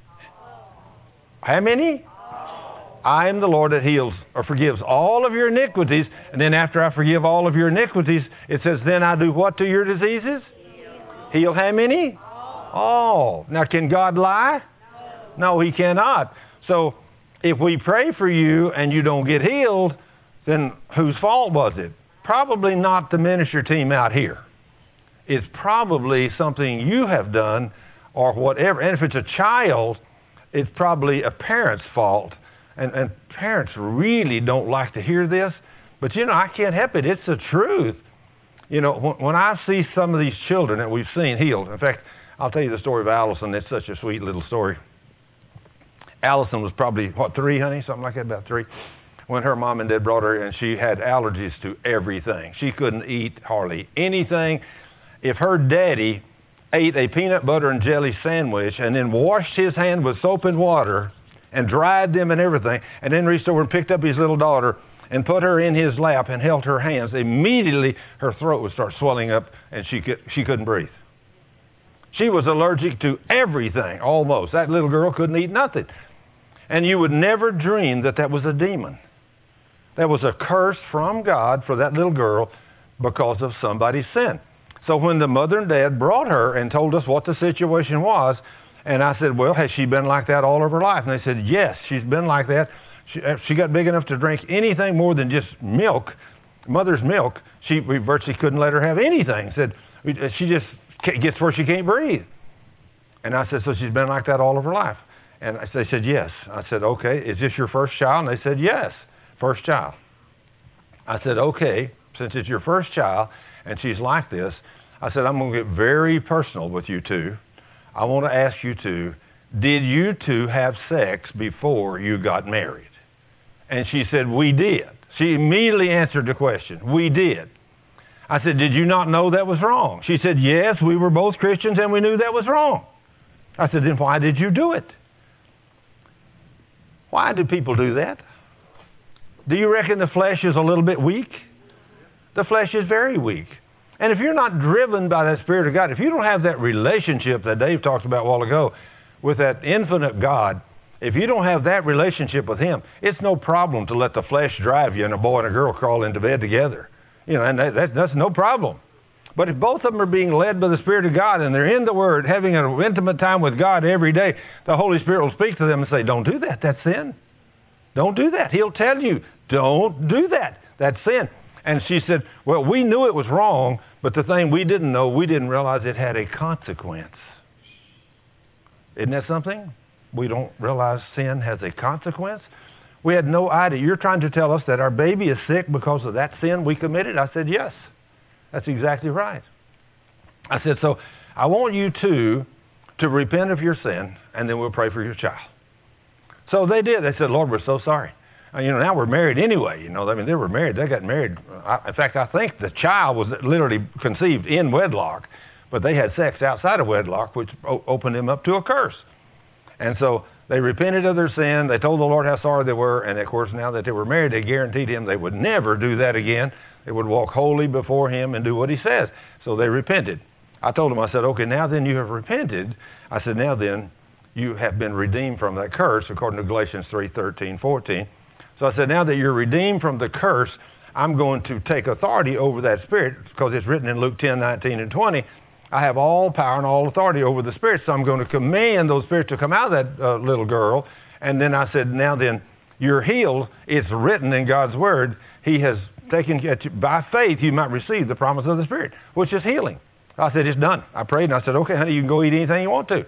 How many? I am the Lord that heals or forgives all of your iniquities. And then after I forgive all of your iniquities, it says, then I do what to your diseases? Heal how many? All. Now, can God lie? No, He cannot. So, if we pray for you and you don't get healed, then whose fault was it? Probably not the ministry team out here. It's probably something you have done or whatever. And if it's a child, it's probably a parent's fault. And parents really don't like to hear this. But, you know, I can't help it. It's the truth. You know, when I see some of these children that we've seen healed. In fact, I'll tell you the story of Allison. It's such a sweet little story. Allison was probably, 3, honey? Something like that, about 3. When her mom and dad brought her, and she had allergies to everything. She couldn't eat hardly anything. If her daddy ate a peanut butter and jelly sandwich and then washed his hand with soap and water and dried them and everything, and then reached over and picked up his little daughter and put her in his lap and held her hands, immediately her throat would start swelling up and she couldn't breathe. She was allergic to everything, almost. That little girl couldn't eat nothing. And you would never dream that that was a demon. That was a curse from God for that little girl because of somebody's sin. So when the mother and dad brought her and told us what the situation was, and I said, well, has she been like that all of her life? And they said, yes, she's been like that. She got big enough to drink anything more than just milk, mother's milk. We virtually couldn't let her have anything. Said, she just gets where she can't breathe. And I said, so she's been like that all of her life? And they said, yes. I said, okay, is this your first child? And they said, yes, first child. I said, okay, since it's your first child and she's like this, I said, I'm going to get very personal with you two. I want to ask you two, did you two have sex before you got married? And she said, we did. She immediately answered the question, we did. I said, did you not know that was wrong? She said, yes, we were both Christians and we knew that was wrong. I said, then why did you do it? Why do people do that? Do you reckon the flesh is a little bit weak? The flesh is very weak. And if you're not driven by that Spirit of God, if you don't have that relationship that Dave talked about a while ago with that infinite God, if you don't have that relationship with Him, it's no problem to let the flesh drive you and a boy and a girl crawl into bed together. You know, and that's no problem. But if both of them are being led by the Spirit of God and they're in the Word, having an intimate time with God every day, the Holy Spirit will speak to them and say, don't do that. That's sin. Don't do that. He'll tell you, don't do that. That's sin. And she said, well, we knew it was wrong, but the thing we didn't know, we didn't realize it had a consequence. Isn't that something? We don't realize sin has a consequence. We had no idea. You're trying to tell us that our baby is sick because of that sin we committed? I said, yes. That's exactly right. I said, so I want you two to repent of your sin, and then we'll pray for your child. So they did. They said, Lord, we're so sorry. You know, now we're married anyway. You know, I mean, they were married. They got married. In fact, I think the child was literally conceived in wedlock, but they had sex outside of wedlock, which opened them up to a curse. And so they repented of their sin. They told the Lord how sorry they were. And, of course, now that they were married, they guaranteed him they would never do that again. They would walk holy before him and do what he says. So they repented. I told them, I said, okay, now then you have repented. I said, now then you have been redeemed from that curse, according to Galatians 3:13-14. So I said, now that you're redeemed from the curse, I'm going to take authority over that spirit, because it's written in Luke 10:19-20. I have all power and all authority over the spirits, so I'm going to command those spirits to come out of that little girl. And then I said, now then, you're healed. It's written in God's word. He has taken, by faith, you might receive the promise of the Spirit, which is healing. I said, it's done. I prayed, and I said, okay, honey, you can go eat anything you want to.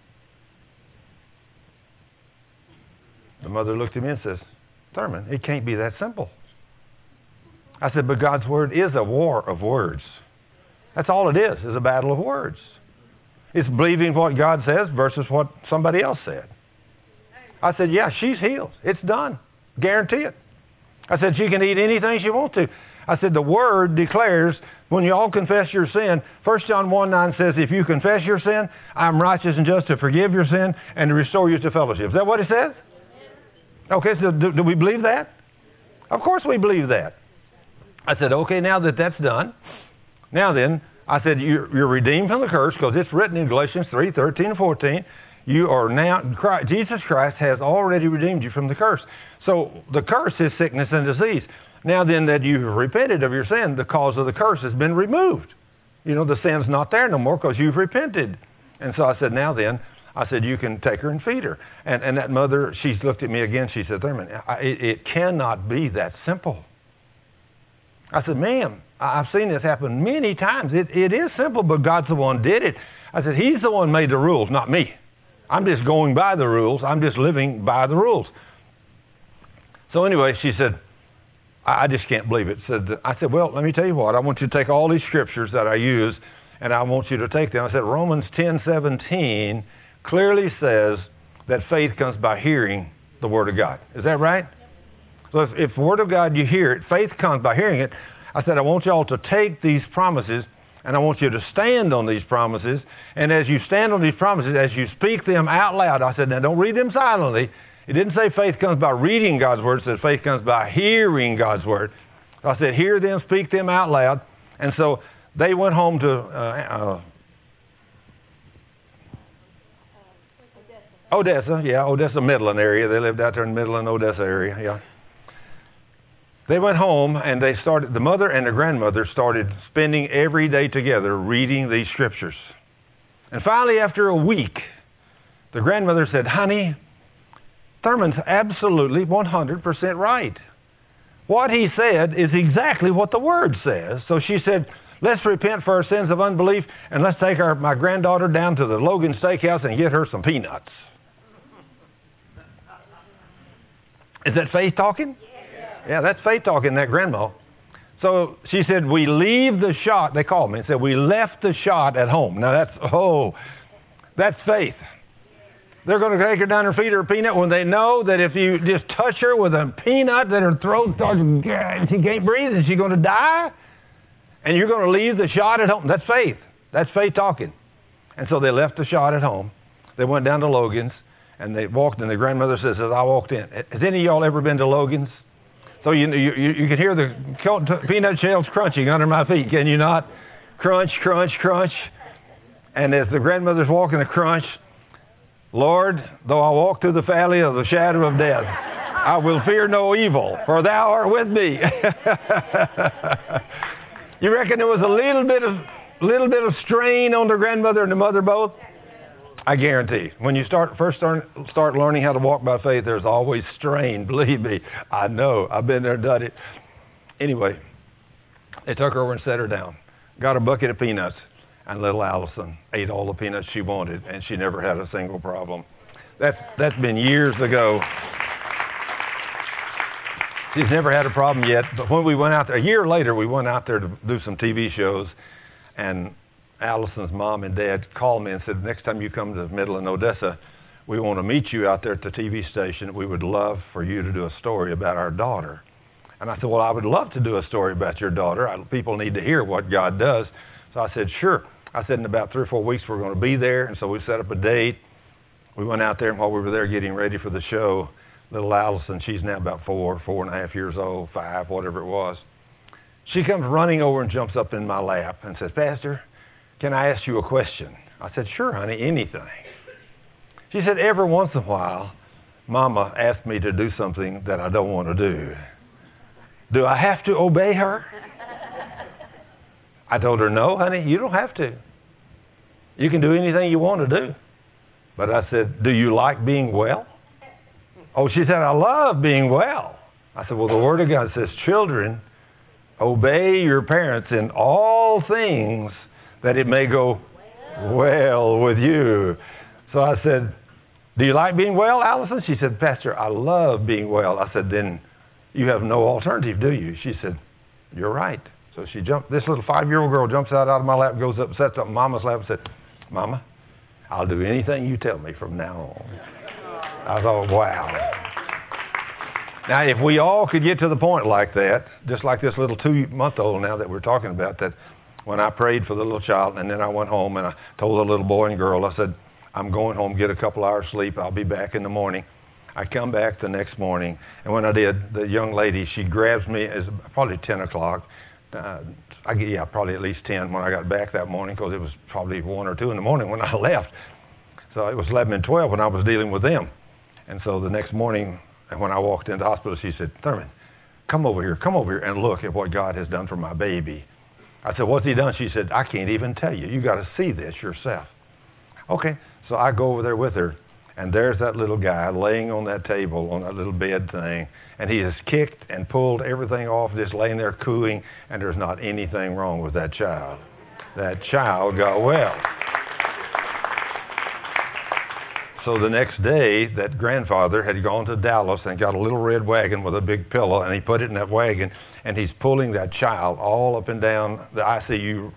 The mother looked at me and says, Thurman, it can't be that simple. I said, but God's word is a war of words. That's all it is a battle of words. It's believing what God says versus what somebody else said. I said, yeah, she's healed. It's done. Guarantee it. I said, she can eat anything she wants to. I said, the word declares, when you all confess your sin, 1 John 1:9 says, if you confess your sin, I'm righteous and just to forgive your sin and to restore you to fellowship. Is that what it says? Okay, so do we believe that? Of course we believe that. I said, okay, now that that's done, now then, I said, you're redeemed from the curse, because it's written in Galatians 3:13-14. You are now, Jesus Christ has already redeemed you from the curse. So the curse is sickness and disease. Now then that you've repented of your sin, the cause of the curse has been removed. You know, the sin's not there no more because you've repented. And so I said, now then, I said, you can take her and feed her. And that mother, she looked at me again. She said, Thurman, it cannot be that simple. I said, ma'am, I've seen this happen many times. It is simple, but God's the one did it. I said, he's the one made the rules, not me. I'm just going by the rules. I'm just living by the rules. So anyway, she said, I just can't believe it. I said, well, let me tell you what. I want you to take all these scriptures that I use, and I want you to take them. I said, Romans 10:17 clearly says that faith comes by hearing the Word of God. Is that right? So if the Word of God, you hear it, faith comes by hearing it. I said, I want you all to take these promises, and I want you to stand on these promises. And as you stand on these promises, as you speak them out loud, I said, now don't read them silently. It didn't say faith comes by reading God's Word. It said faith comes by hearing God's Word. I said, hear them, speak them out loud. And so they went home to Odessa, Midland area. They lived out there in the Midland, Odessa area, yeah. They went home, and the mother and the grandmother started spending every day together reading these scriptures. And finally, after a week, the grandmother said, honey, Thurman's absolutely 100% right. What he said is exactly what the Word says. So she said, let's repent for our sins of unbelief, and let's take my granddaughter down to the Logan Steakhouse and get her some peanuts. Is that faith talking? Yeah, that's faith talking, that grandma. So she said, we leave the shot. They called me and said, we left the shot at home. Now that's faith. They're going to take her down and feed her a peanut when they know that if you just touch her with a peanut, that her throat starts, she can't breathe and she's going to die. And you're going to leave the shot at home. That's faith. That's faith talking. And so they left the shot at home. They went down to Logan's, and they walked, and the grandmother says, as I walked in, has any of y'all ever been to Logan's? So you can hear the peanut shells crunching under my feet, can you not? Crunch, crunch, crunch. And as the grandmother's walking the crunch, Lord, though I walk through the valley of the shadow of death, I will fear no evil, for thou art with me. You reckon there was a little bit of strain on the grandmother and the mother both? I guarantee. When you start learning how to walk by faith, there's always strain. Believe me, I know. I've been there, done it. Anyway, they took her over and set her down. Got a bucket of peanuts, and little Allison ate all the peanuts she wanted, and she never had a single problem. That's been years ago. She's never had a problem yet. But when we went out there, a year later, we went out there to do some TV shows, and Allison's mom and dad called me and said, next time you come to Midland, Odessa, we want to meet you out there at the TV station. We would love for you to do a story about our daughter. And I said, well, I would love to do a story about your daughter. People need to hear what God does. So I said, sure. I said, in about 3 or 4 weeks, we're going to be there. And so we set up a date. we went out there, and while we were there getting ready for the show, little Allison, she's now about 4.5 years old, 5, whatever it was. She comes running over and jumps up in my lap and says, Pastor, can I ask you a question? I said, sure, honey, anything. She said, every once in a while, Mama asks me to do something that I don't want to do. Do I have to obey her? I told her, no, honey, you don't have to. You can do anything you want to do. But I said, do you like being well? Oh, she said, I love being well. I said, well, the Word of God says, children, obey your parents in all things that it may go well with you. So I said, do you like being well, Allison? She said, Pastor, I love being well. I said, then you have no alternative, do you? She said, you're right. So she jumped, this little 5-year-old girl jumps out of my lap, goes up, sits up in Mama's lap and said, Mama, I'll do anything you tell me from now on. I thought, wow. Now, if we all could get to the point like that, just like this little 2-month-old now that we're talking about, that when I prayed for the little child and then I went home and I told the little boy and girl, I said, I'm going home, get a couple hours sleep. I'll be back in the morning. I come back the next morning, and when I did, the young lady, she grabs me, it's probably 10 o'clock. Probably at least 10 when I got back that morning, because it was probably 1 or 2 in the morning when I left. So it was 11 and 12 when I was dealing with them. And so the next morning, when I walked into the hospital, she said, Thurman, come over here and look at what God has done for my baby. I said, what's he done? She said, I can't even tell you. You got to see this yourself. Okay, so I go over there with her, and there's that little guy laying on that table, on that little bed thing, and he has kicked and pulled everything off, just laying there cooing, and there's not anything wrong with that child. That child got well. So the next day, that grandfather had gone to Dallas and got a little red wagon with a big pillow, and he put it in that wagon, and he's pulling that child all up and down the ICU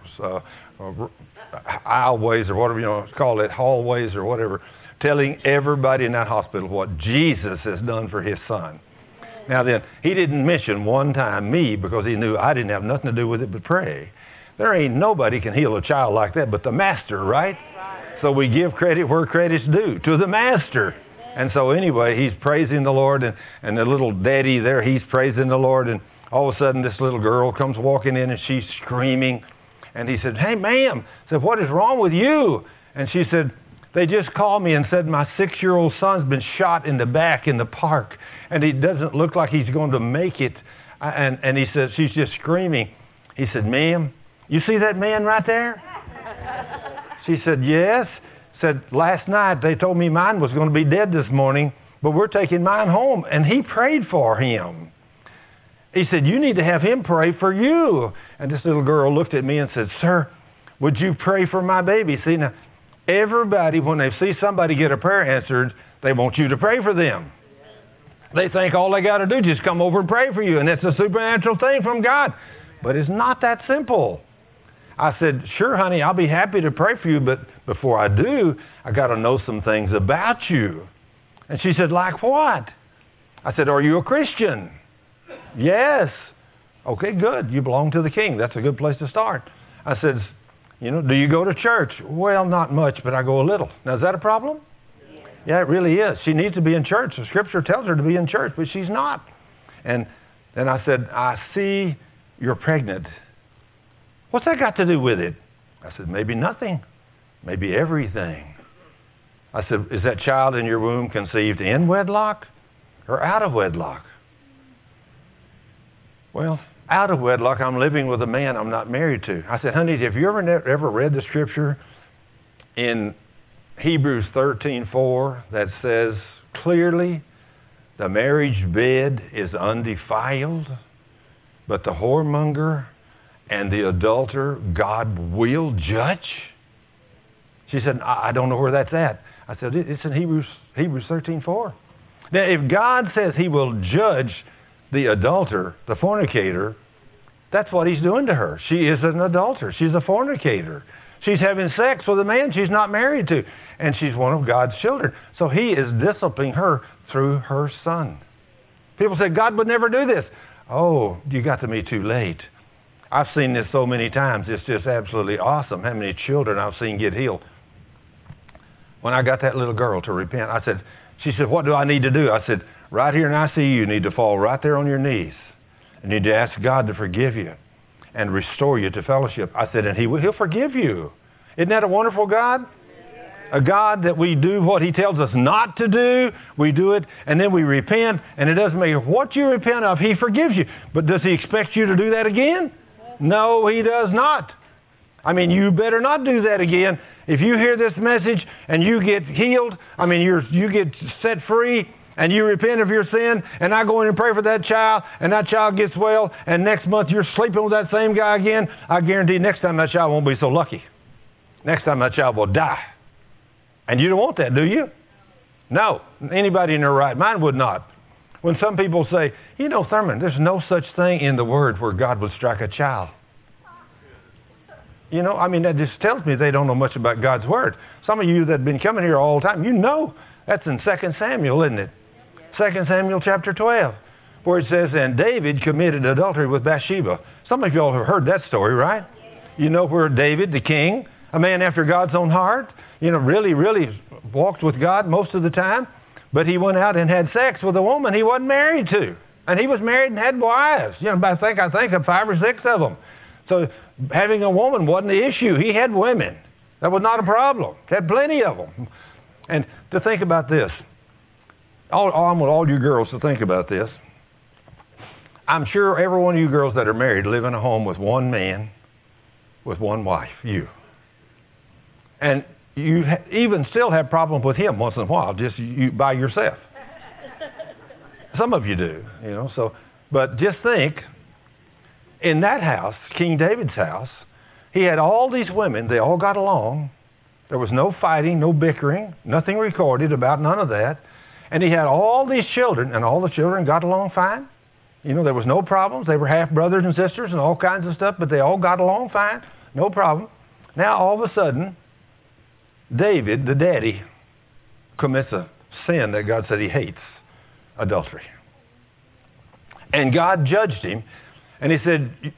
aisleways, or whatever you know call it, hallways or whatever, telling everybody in that hospital what Jesus has done for his son. Now then, he didn't mention one time me, because he knew I didn't have nothing to do with it but pray. There ain't nobody can heal a child like that but the master, right? So we give credit where credit's due, to the master. And so anyway, he's praising the Lord, and the little daddy there, he's praising the Lord, and all of a sudden this little girl comes walking in and she's screaming. And he said, hey, ma'am, said, what is wrong with you? And she said, they just called me and said my 6-year-old son's been shot in the back in the park, and he doesn't look like he's going to make it. And he said, she's just screaming. He said, ma'am, you see that man right there? She said, yes. Said, last night they told me mine was going to be dead this morning, but we're taking mine home. And he prayed for him. He said, you need to have him pray for you. And this little girl looked at me and said, sir, would you pray for my baby? See, now, everybody, when they see somebody get a prayer answered, they want you to pray for them. They think all they got to do is just come over and pray for you, and it's a supernatural thing from God. But it's not that simple. I said, sure, honey, I'll be happy to pray for you, but before I do, I got to know some things about you. And she said, like what? I said, are you a Christian? Yes. Okay, good. You belong to the King. That's a good place to start. I said, do you go to church? Well, not much, but I go a little. Now, is that a problem? Yeah, it really is. She needs to be in church. The Scripture tells her to be in church, but she's not. And then I said, I see you're pregnant. What's that got to do with it? I said, maybe nothing, maybe everything. I said, is that child in your womb conceived in wedlock or out of wedlock? Well, out of wedlock, I'm living with a man I'm not married to. I said, honey, have you ever read the Scripture in Hebrews 13:4 that says clearly, the marriage bed is undefiled, but the whoremonger and the adulterer God will judge? She said, I don't know where that's at. I said, it's in Hebrews 13:4. Now, if God says he will judge the adulterer, the fornicator, that's what he's doing to her. She is an adulterer. She's a fornicator. She's having sex with a man she's not married to, and she's one of God's children. So he is disciplining her through her son. People say, God would never do this. Oh, you got to me too late. I've seen this so many times. It's just absolutely awesome how many children I've seen get healed. when I got that little girl to repent. She said, what do I need to do? I said, right here in ICU, you need to fall right there on your knees. You need to ask God to forgive you and restore you to fellowship. I said, and He'll forgive you. Isn't that a wonderful God? A God that we do what He tells us not to do, we do it, and then we repent, and it doesn't matter what you repent of, He forgives you. But does He expect you to do that again? No, He does not. I mean, you better not do that again. If you hear this message and you get healed, you get set free, and you repent of your sin, and I go in and pray for that child, and that child gets well, and next month you're sleeping with that same guy again, I guarantee next time that child won't be so lucky. Next time that child will die. And you don't want that, do you? No. Anybody in their right mind would not. When some people say, Thurman, there's no such thing in the Word where God would strike a child. That just tells me they don't know much about God's Word. Some of you that have been coming here all the time, that's in 2 Samuel, isn't it? 2 Samuel chapter 12, where it says, and David committed adultery with Bathsheba. Some of you all have heard that story, right? You know where David, the king, a man after God's own heart, really, really walked with God most of the time, but he went out and had sex with a woman he wasn't married to. And he was married and had wives. I think of 5 or 6 of them. So having a woman wasn't the issue. He had women. That was not a problem. He had plenty of them. And to think about this, I want all you girls to think about this. I'm sure every one of you girls that are married live in a home with one man, with one wife, you. And you even still have problems with him once in a while, just you by yourself. Some of you do, But just think, in that house, King David's house, he had all these women. They all got along. There was no fighting, no bickering, nothing recorded about none of that. And he had all these children, and all the children got along fine. There was no problems. They were half brothers and sisters and all kinds of stuff, but they all got along fine. No problem. Now, all of a sudden, David, the daddy, commits a sin that God said He hates, adultery. And God judged him, and He said,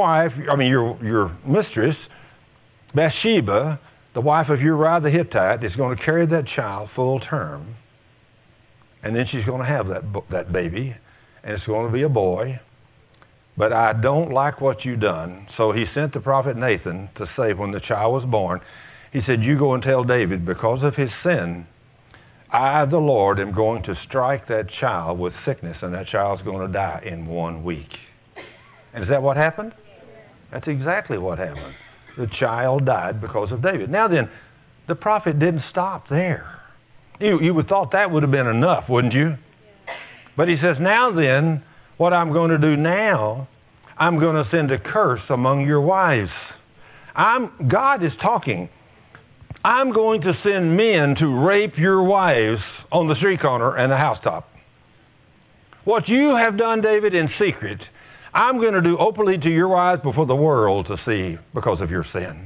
your mistress, Bathsheba, the wife of Uriah the Hittite, is going to carry that child full term, and then she's going to have that baby, and it's going to be a boy. But I don't like what you've done. So he sent the prophet Nathan to say when the child was born, he said, you go and tell David, because of his sin, I, the Lord, am going to strike that child with sickness, and that child's going to die in 1 week. And is that what happened? That's exactly what happened. The child died because of David. Now then, the prophet didn't stop there. You would have thought that would have been enough, wouldn't you? But he says, now then, what I'm going to do now, I'm going to send a curse among your wives. God is talking. I'm going to send men to rape your wives on the street corner and the housetop. What you have done, David, in secret, I'm going to do openly to your wives before the world to see because of your sin.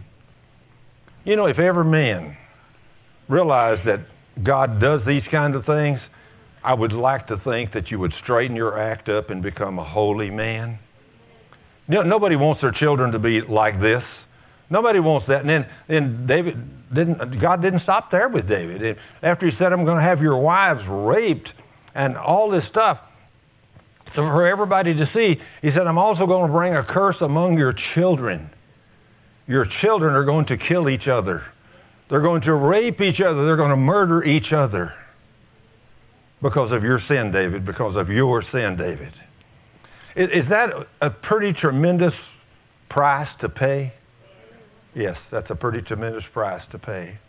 If every man realized that God does these kinds of things, I would like to think that you would straighten your act up and become a holy man. Nobody wants their children to be like this. Nobody wants that. And then God didn't stop there with David. After He said, I'm going to have your wives raped and all this stuff, so for everybody to see, He said, I'm also going to bring a curse among your children. Your children are going to kill each other. They're going to rape each other. They're going to murder each other. Because of your sin, David. Because of your sin, David. Is that a pretty tremendous price to pay? Yes, that's a pretty tremendous price to pay.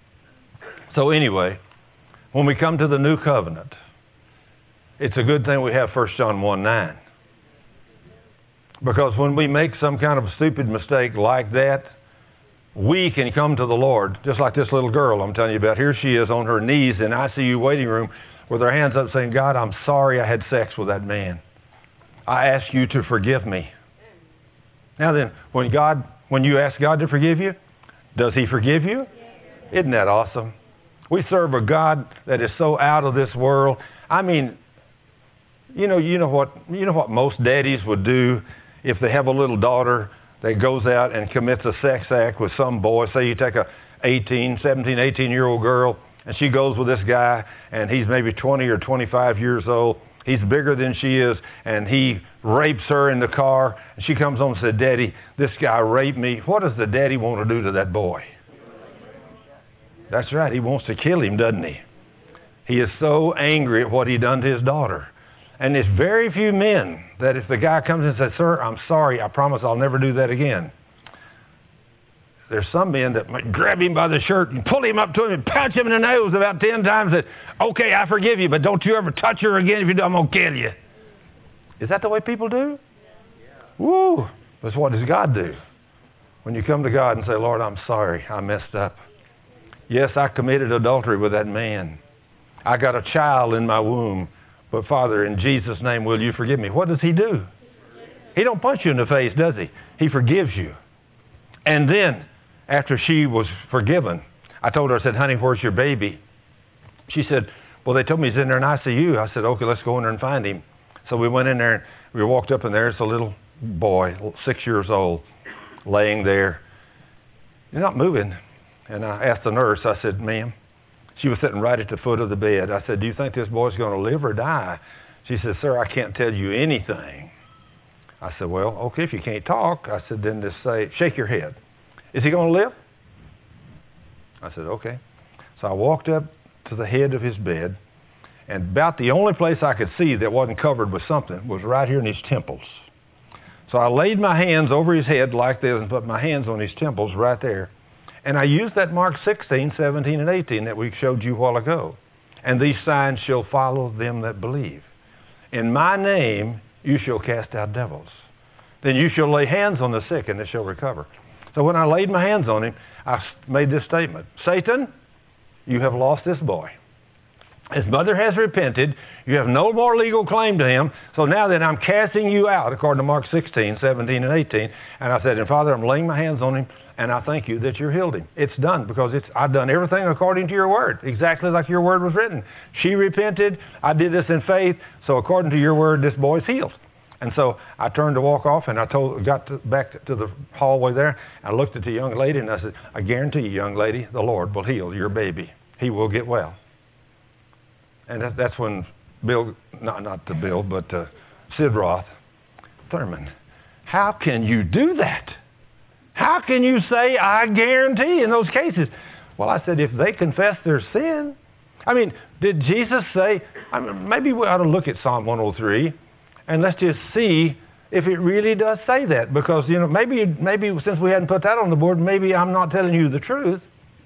So anyway, when we come to the new covenant, it's a good thing we have 1 John 1:9. Because when we make some kind of stupid mistake like that, we can come to the Lord, just like this little girl I'm telling you about. Here she is on her knees in ICU waiting room with her hands up saying, God, I'm sorry I had sex with that man. I ask you to forgive me. Now then, when you ask God to forgive you, does He forgive you? Isn't that awesome? We serve a God that is so out of this world. I mean, you know what most daddies would do if they have a little daughter that goes out and commits a sex act with some boy. Say you take 17, 18-year-old girl, and she goes with this guy, and he's maybe 20 or 25 years old. He's bigger than she is, and he rapes her in the car. And she comes home and said, Daddy, this guy raped me. What does the daddy want to do to that boy? That's right. He wants to kill him, doesn't he? He is so angry at what he done to his daughter. And there's very few men that if the guy comes and says, Sir, I'm sorry, I promise I'll never do that again. There's some men that might grab him by the shirt and pull him up to him and punch him in the nose about 10 times and say, okay, I forgive you, but don't you ever touch her again. If you do, I'm going to kill you. Is that the way people do? Yeah. Woo! But what does God do? When you come to God and say, Lord, I'm sorry, I messed up. Yes, I committed adultery with that man. I got a child in my womb. But Father, in Jesus' name, will you forgive me? What does he do? He don't punch you in the face, does he? He forgives you. And then, after she was forgiven, I told her, I said, honey, where's your baby? She said, well, they told me he's in there in ICU. I said, okay, let's go in there and find him. So we went in there, and we walked up, and there's a little boy, 6 years old, laying there. He's not moving. And I asked the nurse, I said, ma'am, she was sitting right at the foot of the bed. I said, do you think this boy's going to live or die? She said, sir, I can't tell you anything. I said, well, okay, if you can't talk, I said, then just say, shake your head. Is he going to live? I said, okay. So I walked up to the head of his bed, and about the only place I could see that wasn't covered with something was right here in his temples. So I laid my hands over his head like this and put my hands on his temples right there. And I used that Mark 16, 17, and 18 that we showed you a while ago. And these signs shall follow them that believe. In my name you shall cast out devils. Then you shall lay hands on the sick, and they shall recover. So when I laid my hands on him, I made this statement. Satan, you have lost this boy. His mother has repented. You have no more legal claim to him. So now then I'm casting you out, according to Mark 16, 17, and 18. And I said, and Father, I'm laying my hands on him, and I thank you that you're healed him. It's done because I've done everything according to your word, exactly like your word was written. She repented. I did this in faith. So according to your word, this boy's healed. And so I turned to walk off, and I back to the hallway there. I looked at the young lady, and I said, I guarantee you, young lady, the Lord will heal your baby. He will get well. And that's when Sid Roth Thurman, how can you do that? How can you say, I guarantee in those cases? Well, I said, if they confess their sin. I mean, did Jesus say, maybe we ought to look at Psalm 103, and let's just see if it really does say that. Because, maybe since we hadn't put that on the board, maybe I'm not telling you the truth.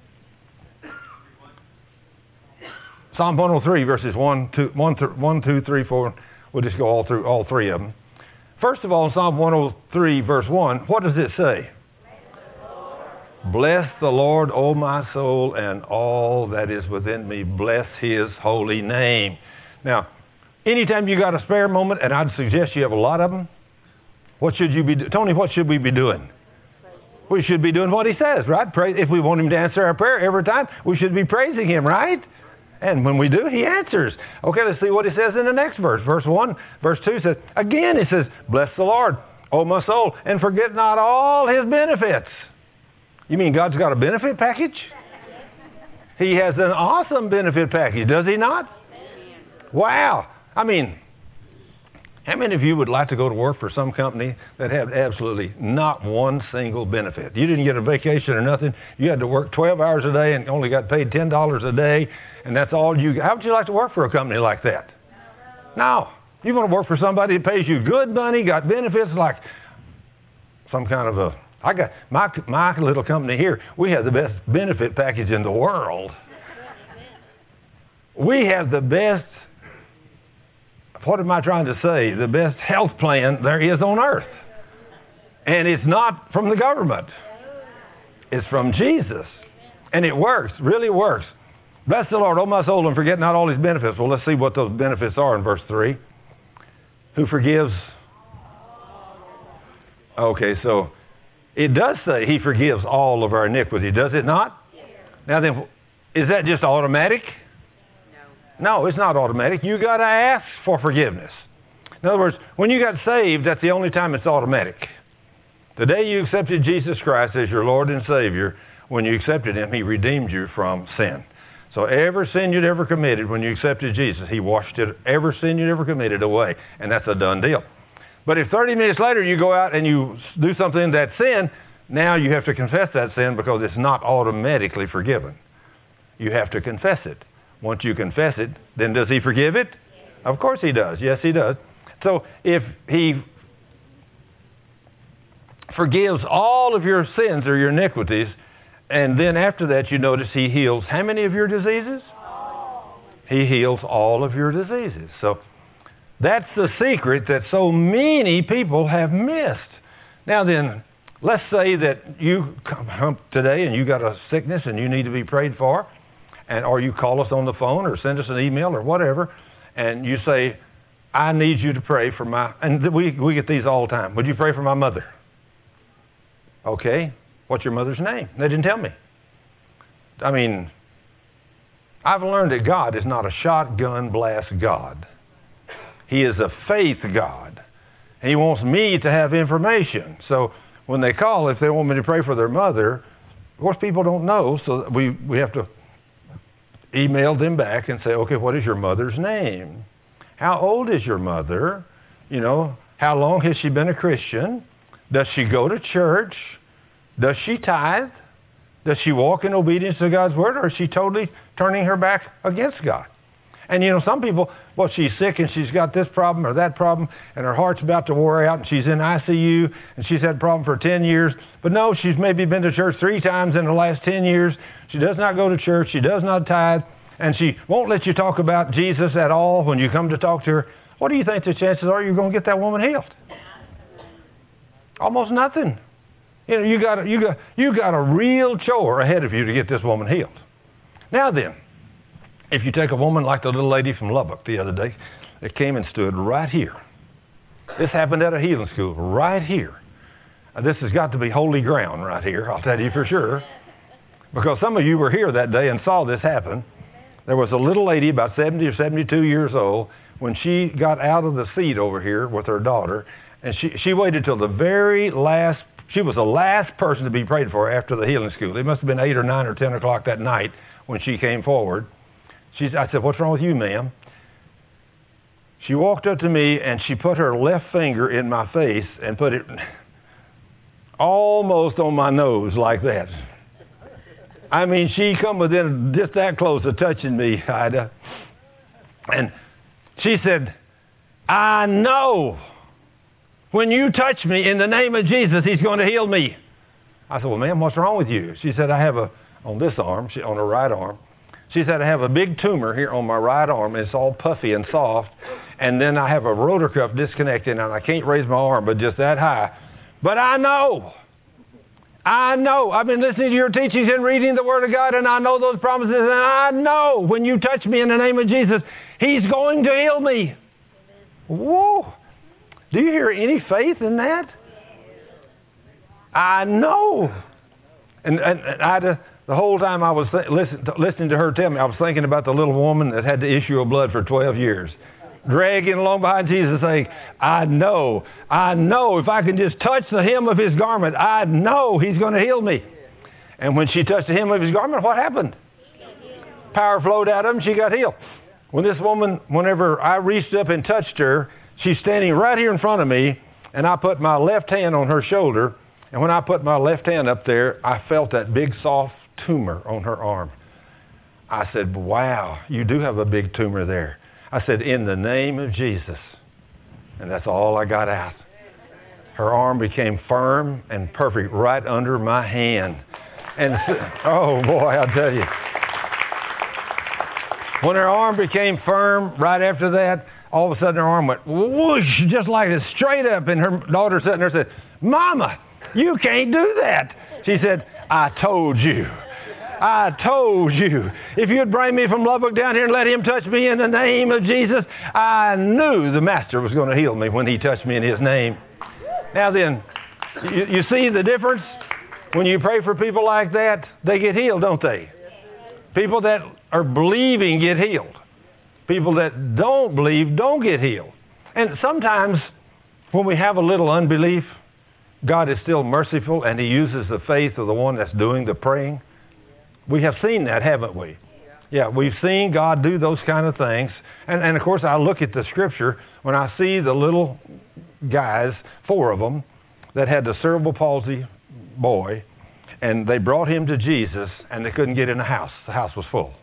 Psalm 103, verses 1, 2, 3, 4. We'll just go all through all three of them. First of all, in Psalm 103, verse 1, what does it say? Bless the Lord, O my soul, and all that is within me. Bless his holy name. Now, anytime you got a spare moment, and I'd suggest you have a lot of them, what should you be doing? Tony, what should we be doing? We should be doing what he says, right? If we want him to answer our prayer every time, we should be praising him, right? And when we do, he answers. Okay, let's see what he says in the next verse. Verse 1, verse 2 says, again, he says, bless the Lord, O my soul, and forget not all his benefits. You mean God's got a benefit package? He has an awesome benefit package, does he not? Wow. I mean, how many of you would like to go to work for some company that had absolutely not one single benefit? You didn't get a vacation or nothing. You had to work 12 hours a day and only got paid $10 a day, and that's all you got. How would you like to work for a company like that? No. You want to work for somebody that pays you good money, got benefits like some kind of a... I got my little company here. We have the best benefit package in the world. We have the best, what am I trying to say? The best health plan there is on earth. And it's not from the government. It's from Jesus. And it works, really works. Bless the Lord, O my soul, and forget not all his benefits. Well, let's see what those benefits are in verse 3. Who forgives? Okay, so it does say he forgives all of our iniquity, does it not? Yes. Now then, is that just automatic? No, it's not automatic. You got to ask for forgiveness. In other words, when you got saved, that's the only time it's automatic. The day you accepted Jesus Christ as your Lord and Savior, when you accepted him, he redeemed you from sin. So every sin you'd ever committed, when you accepted Jesus, he washed it, every sin you'd ever committed away. And that's a done deal. But if 30 minutes later you go out and you do something that's sin, now you have to confess that sin because it's not automatically forgiven. You have to confess it. Once you confess it, then does he forgive it? Yes. Of course he does. Yes, he does. So if he forgives all of your sins or your iniquities, and then after that you notice he heals how many of your diseases? He heals all of your diseases. So that's the secret that so many people have missed. Now then, let's say that you come home today and you got a sickness and you need to be prayed for, or you call us on the phone or send us an email or whatever, and you say, I need you to pray for and we get these all the time. Would you pray for my mother? Okay. What's your mother's name? They didn't tell me. I mean, I've learned that God is not a shotgun blast God. He is a faith God. And he wants me to have information. So when they call, if they want me to pray for their mother, of course people don't know, so we have to email them back and say, okay, what is your mother's name? How old is your mother? You know, how long has she been a Christian? Does she go to church? Does she tithe? Does she walk in obedience to God's word, or is she totally turning her back against God? And you know, some people, well, she's sick and she's got this problem or that problem, and her heart's about to wear out, and she's in ICU, and she's had a problem for 10 years. But no, she's maybe been to church 3 times in the last 10 years. She does not go to church. She does not tithe. And she won't let you talk about Jesus at all when you come to talk to her. What do you think the chances are you're going to get that woman healed? Almost nothing. You know, you got a real chore ahead of you to get this woman healed. Now then, if you take a woman like the little lady from Lubbock the other day that came and stood right here. This happened at a healing school right here. This has got to be holy ground right here, I'll tell you for sure. Because some of you were here that day and saw this happen. There was a little lady about 70 or 72 years old when she got out of the seat over here with her daughter, and she waited till the very last. She was the last person to be prayed for after the healing school. It must have been 8 or 9 or 10 o'clock that night when she came forward. I said, what's wrong with you, ma'am? She walked up to me and she put her left finger in my face and put it almost on my nose like that. I mean, she come within just that close to touching me, Ida. And she said, I know when you touch me in the name of Jesus, he's going to heal me. I said, well, ma'am, what's wrong with you? She said, I have on this arm, on her right arm, she said, I have a big tumor here on my right arm. It's all puffy and soft. And then I have a rotor cuff disconnected, and I can't raise my arm but just that high. But I know. I've been listening to your teachings and reading the Word of God, and I know those promises, and I know when you touch me in the name of Jesus, he's going to heal me. Whoa. Do you hear any faith in that? I know. And the whole time I was listening to her tell me, I was thinking about the little woman that had the issue of blood for 12 years. Dragging along behind Jesus saying, I know if I can just touch the hem of his garment, I know he's going to heal me. And when she touched the hem of his garment, what happened? Power flowed out of him, she got healed. When this woman, whenever I reached up and touched her, she's standing right here in front of me, and I put my left hand on her shoulder, and when I put my left hand up there, I felt that big soft tumor on her arm. I said, wow, you do have a big tumor there. I said, in the name of Jesus. And that's all I got out. Her arm became firm and perfect right under my hand. And oh boy, I'll tell you. When her arm became firm right after that, all of a sudden her arm went whoosh, just like it, straight up. And her daughter sitting there said, Mama, you can't do that. She said, I told you. I told you. If you'd bring me from Lubbock down here and let him touch me in the name of Jesus, I knew the Master was going to heal me when he touched me in his name. Now then, you see the difference? When you pray for people like that, they get healed, don't they? People that are believing get healed. People that don't believe don't get healed. And sometimes when we have a little unbelief, God is still merciful and he uses the faith of the one that's doing the praying? We have seen that, haven't we? Yeah, we've seen God do those kind of things. And of course, I look at the scripture when I see the little guys, 4 of them, that had the cerebral palsy boy, and they brought him to Jesus, and they couldn't get in the house. The house was full.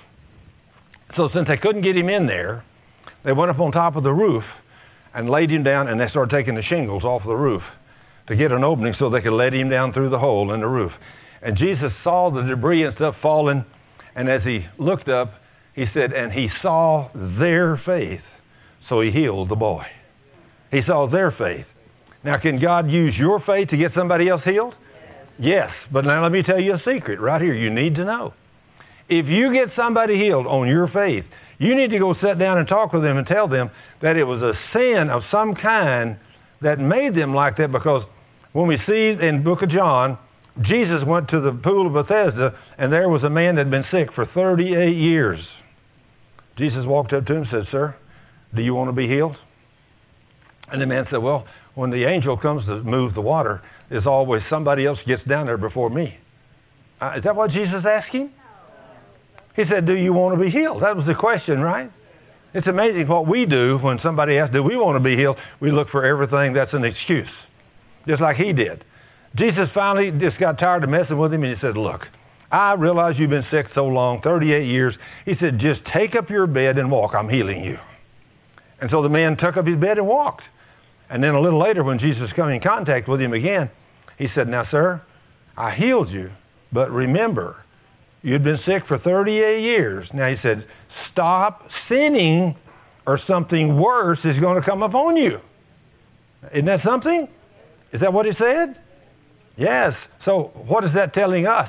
So since they couldn't get him in there, they went up on top of the roof and laid him down, and they started taking the shingles off the roof to get an opening so they could let him down through the hole in the roof. And Jesus saw the debris and stuff falling, and as he looked up, he said, and he saw their faith, so he healed the boy. He saw their faith. Now, can God use your faith to get somebody else healed? Yes. But now let me tell you a secret right here you need to know. If you get somebody healed on your faith, you need to go sit down and talk with them and tell them that it was a sin of some kind that made them like that, because when we see in the book of John, Jesus went to the pool of Bethesda, and there was a man that had been sick for 38 years. Jesus walked up to him and said, "Sir, do you want to be healed?" And the man said, "Well, when the angel comes to move the water, there's always somebody else gets down there before me." Is that what Jesus asked him? He said, "Do you want to be healed?" That was the question, right? It's amazing what we do when somebody asks, "Do we want to be healed?" We look for everything that's an excuse, just like he did. Jesus finally just got tired of messing with him, and he said, "Look, I realize you've been sick so long, 38 years. He said, "Just take up your bed and walk. I'm healing you." And so the man took up his bed and walked. And then a little later, when Jesus came in contact with him again, he said, "Now, sir, I healed you, but remember, you'd been sick for 38 years. Now," he said, "stop sinning or something worse is going to come upon you." Isn't that something? Is that what he said? Yes. So what is that telling us?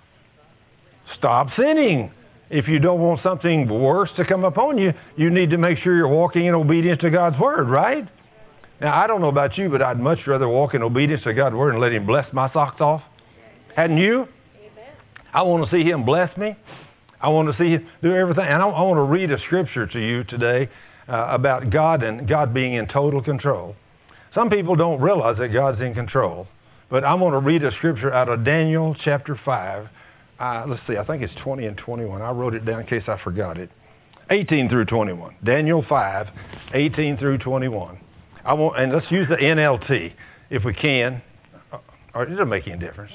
Stop sinning. If you don't want something worse to come upon you, you need to make sure you're walking in obedience to God's word, right? Now, I don't know about you, but I'd much rather walk in obedience to God's word and let him bless my socks off. Hadn't you? Amen. I want to see him bless me. I want to see him do everything. And I want to read a scripture to you today about God and God being in total control. Some people don't realize that God's in control. But I'm going to read a scripture out of Daniel chapter 5. Let's see, I think it's 20 and 21. I wrote it down in case I forgot it. 18 through 21. Daniel 5, 18 through 21. And let's use the NLT if we can. Or it doesn't make any difference.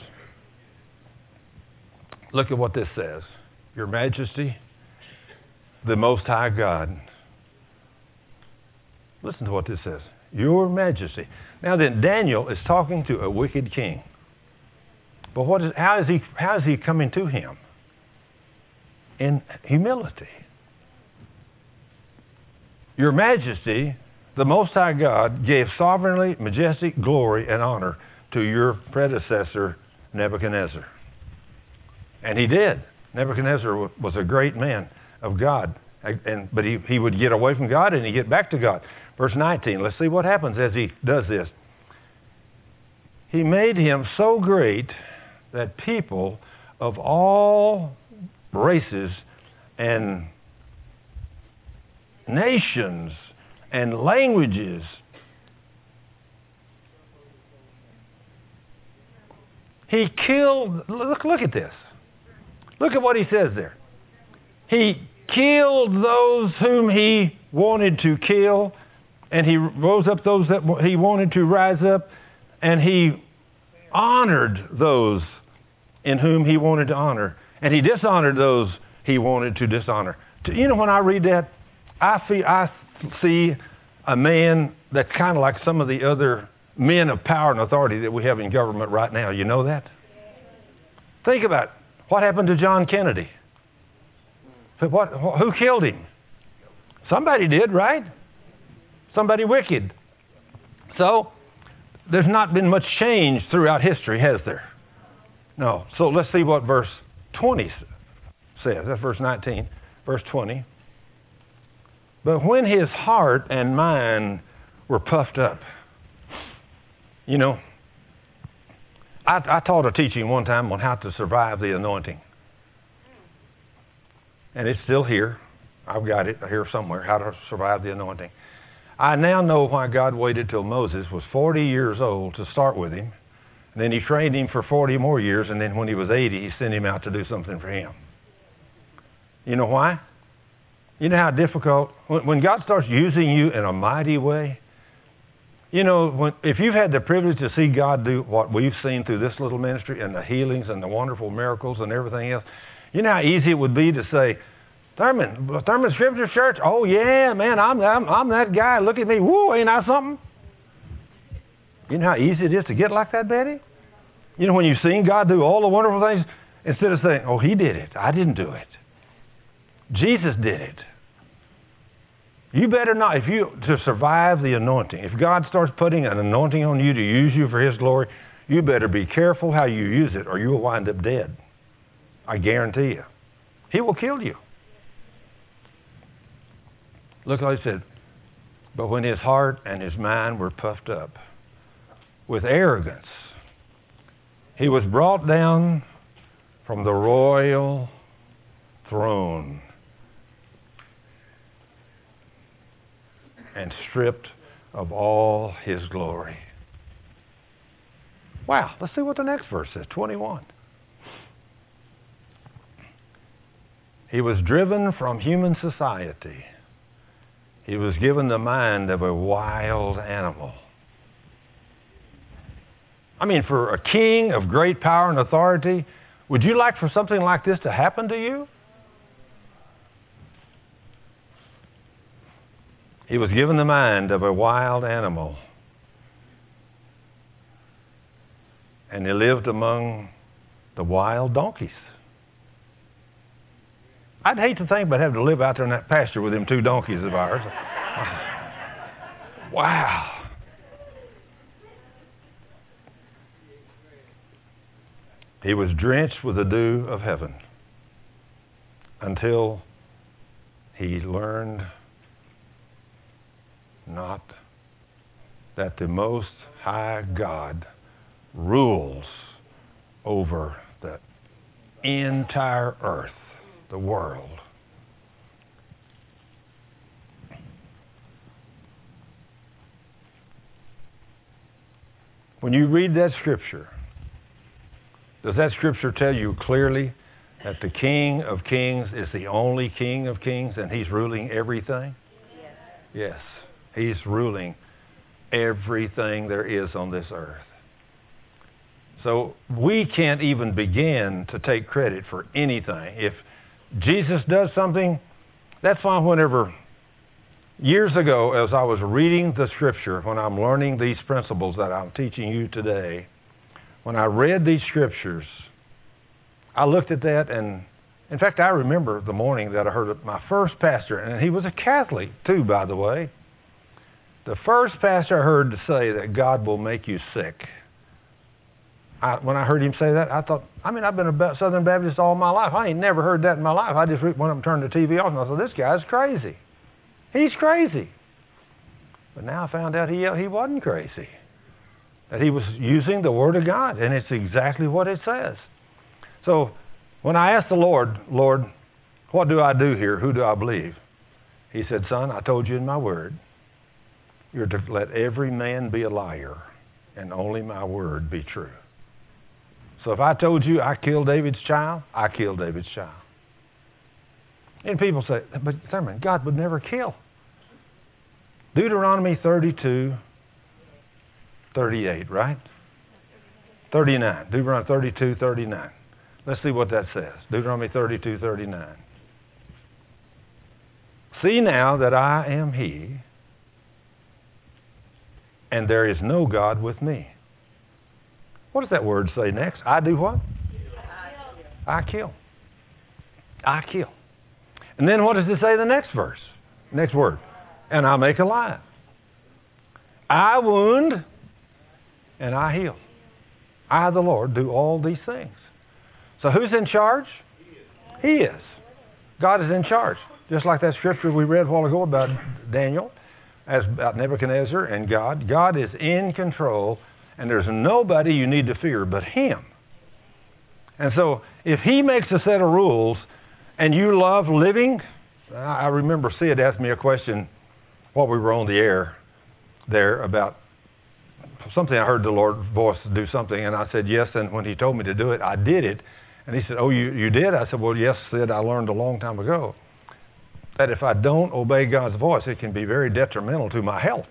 Look at what this says. Your Majesty, the Most High God. Listen to what this says. Your Majesty. Now then, Daniel is talking to a wicked king. But how is he coming to him? In humility. Your Majesty, the Most High God, gave sovereignly majestic glory and honor to your predecessor, Nebuchadnezzar. And he did. Nebuchadnezzar was a great man of God. But he would get away from God and he'd get back to God. Verse 19, let's see what happens as he does this. He made him so great that people of all races and nations and languages he killed. Look at this. Look at what he says there. He killed those whom he wanted to kill, and he rose up those that he wanted to rise up, and he honored those in whom he wanted to honor, and he dishonored those he wanted to dishonor. You know, when I read that, I see a man that's kind of like some of the other men of power and authority that we have in government right now. You know that? Think about it. What happened to John Kennedy? Who killed him? Somebody did, right? Somebody wicked. So, there's not been much change throughout history, has there? No. So let's see what verse 20 says. That's verse 19. Verse 20. But when his heart and mind were puffed up. You know, I taught a teaching one time on how to survive the anointing. And it's still here. I've got it here somewhere, how to survive the anointing. I now know why God waited till Moses was 40 years old to start with him. And then he trained him for 40 more years, and then when he was 80, he sent him out to do something for him. You know why? You know how difficult, when God starts using you in a mighty way, you know, if you've had the privilege to see God do what we've seen through this little ministry and the healings and the wonderful miracles and everything else, you know how easy it would be to say, Thurman Scripture Church, oh yeah, man, I'm that guy. Look at me. Woo, ain't I something? You know how easy it is to get like that, Betty? You know, when you've seen God do all the wonderful things, instead of saying, oh, he did it. I didn't do it. Jesus did it. You better not, to survive the anointing, if God starts putting an anointing on you to use you for his glory, you better be careful how you use it or you will wind up dead. I guarantee you. He will kill you. Look what he said. But when his heart and his mind were puffed up with arrogance, he was brought down from the royal throne and stripped of all his glory. Wow, let's see what the next verse says, 21. He was driven from human society. He was given the mind of a wild animal. I mean, for a king of great power and authority, would you like for something like this to happen to you? He was given the mind of a wild animal. And he lived among the wild donkeys. I'd hate to think about having to live out there in that pasture with them two donkeys of ours. Wow. He was drenched with the dew of heaven until he learned not that the Most High God rules over the entire earth, the world. When you read that scripture, does that scripture tell you clearly that the King of Kings is the only King of Kings and he's ruling everything? Yes. He's ruling everything there is on this earth. So we can't even begin to take credit for anything. If Jesus does something, that's why whenever, years ago, as I was reading the scripture, when I'm learning these principles that I'm teaching you today, when I read these scriptures, I looked at that, and in fact, I remember the morning that I heard my first pastor, and he was a Catholic too, by the way. The first pastor I heard to say that God will make you sick. When I heard him say that, I thought, I've been a Southern Baptist all my life. I ain't never heard that in my life. I just went up and turned the TV off, and I thought, this guy's crazy. He's crazy. But now I found out he wasn't crazy. That he was using the Word of God, and it's exactly what it says. So when I asked the Lord, what do I do here? Who do I believe? He said, son, I told you in my Word, you're to let every man be a liar, and only my word be true. So if I told you I killed David's child, I killed David's child. And people say, but Thurman, God would never kill. Deuteronomy 32:38, right? 39. Deuteronomy 32:39. Let's see what that says. Deuteronomy 32:39. See now that I am He, and there is no God with me. What does that word say next? I do what? I kill. I kill. And then what does it say the next verse? Next word. And I make alive. I wound and I heal. I, the Lord, do all these things. So who's in charge? He is. God is in charge. Just like that scripture we read a while ago about Daniel, about Nebuchadnezzar and God. God is in control, and there's nobody you need to fear but Him. And so if He makes a set of rules and you love living, I remember Sid asked me a question while we were on the air there about something. I heard the Lord's voice do something, and I said yes, and when he told me to do it, I did it. And he said, oh, you did? I said, well, yes, Sid, I learned a long time ago that if I don't obey God's voice, it can be very detrimental to my health.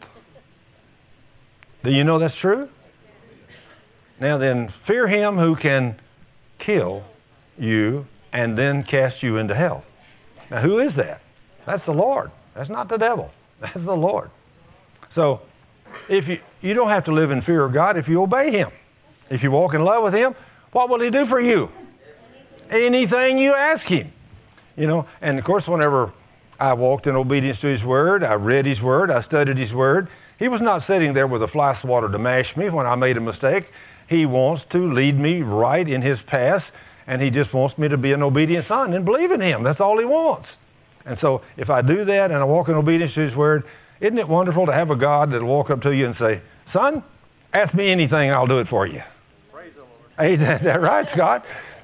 Do you know that's true? Now then, fear him who can kill you and then cast you into hell. Now, who is that? That's the Lord. That's not the devil. That's the Lord. So, if you don't have to live in fear of God if you obey him. If you walk in love with him, what will he do for you? Anything you ask him. You know, and of course, whenever I walked in obedience to his word, I read his word, I studied his word, he was not sitting there with a fly swatter to mash me when I made a mistake. He wants to lead me right in his path, and he just wants me to be an obedient son and believe in him. That's all he wants. And so if I do that and I walk in obedience to his word, isn't it wonderful to have a God that will walk up to you and say, son, ask me anything, I'll do it for you. Praise the Lord. Hey, that right, Scott?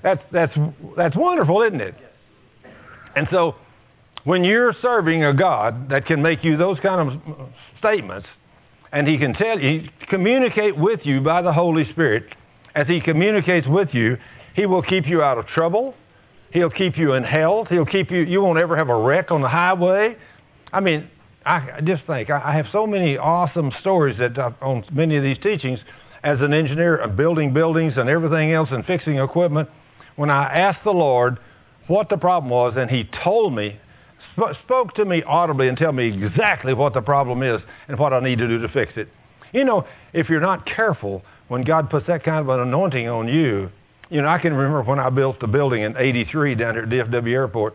That's wonderful, isn't it? And so when you're serving a God that can make you those kind of statements, and he can tell you, communicate with you by the Holy Spirit. As he communicates with you, he will keep you out of trouble. He'll keep you in health. He'll keep you, you won't ever have a wreck on the highway. I mean, I just think, I have so many awesome stories that on many of these teachings as an engineer, building buildings and everything else and fixing equipment. When I asked the Lord what the problem was, and he told me, spoke to me audibly and tell me exactly what the problem is and what I need to do to fix it. You know, if you're not careful, when God puts that kind of an anointing on you, you know, I can remember when I built the building in '83 down here at DFW Airport.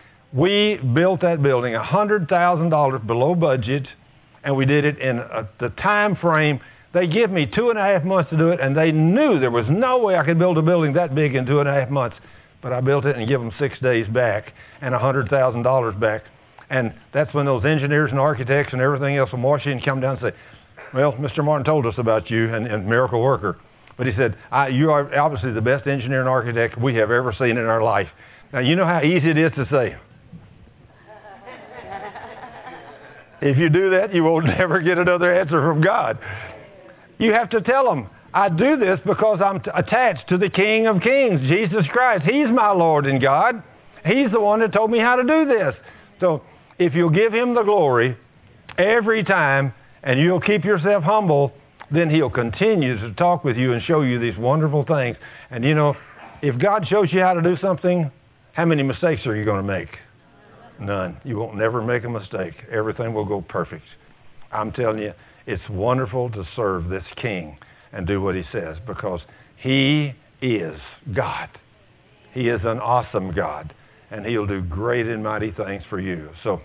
We built that building $100,000 below budget, and we did it in the time frame. They give me 2.5 months to do it, and they knew there was no way I could build a building that big in 2.5 months. But I built it and give them 6 days back and $100,000 back. And that's when those engineers and architects and everything else from Washington come down and say, well, Mr. Martin told us about you and miracle worker. But he said, you are obviously the best engineer and architect we have ever seen in our life. Now, you know how easy it is to say. If you do that, you will never get another answer from God. You have to tell them, I do this because I'm attached to the King of Kings, Jesus Christ. He's my Lord and God. He's the one that told me how to do this. So if you'll give him the glory every time and you'll keep yourself humble, then he'll continue to talk with you and show you these wonderful things. And you know, if God shows you how to do something, how many mistakes are you going to make? None. You won't never make a mistake. Everything will go perfect. I'm telling you, it's wonderful to serve this King and do what he says, because he is God. He is an awesome God, and he'll do great and mighty things for you. So,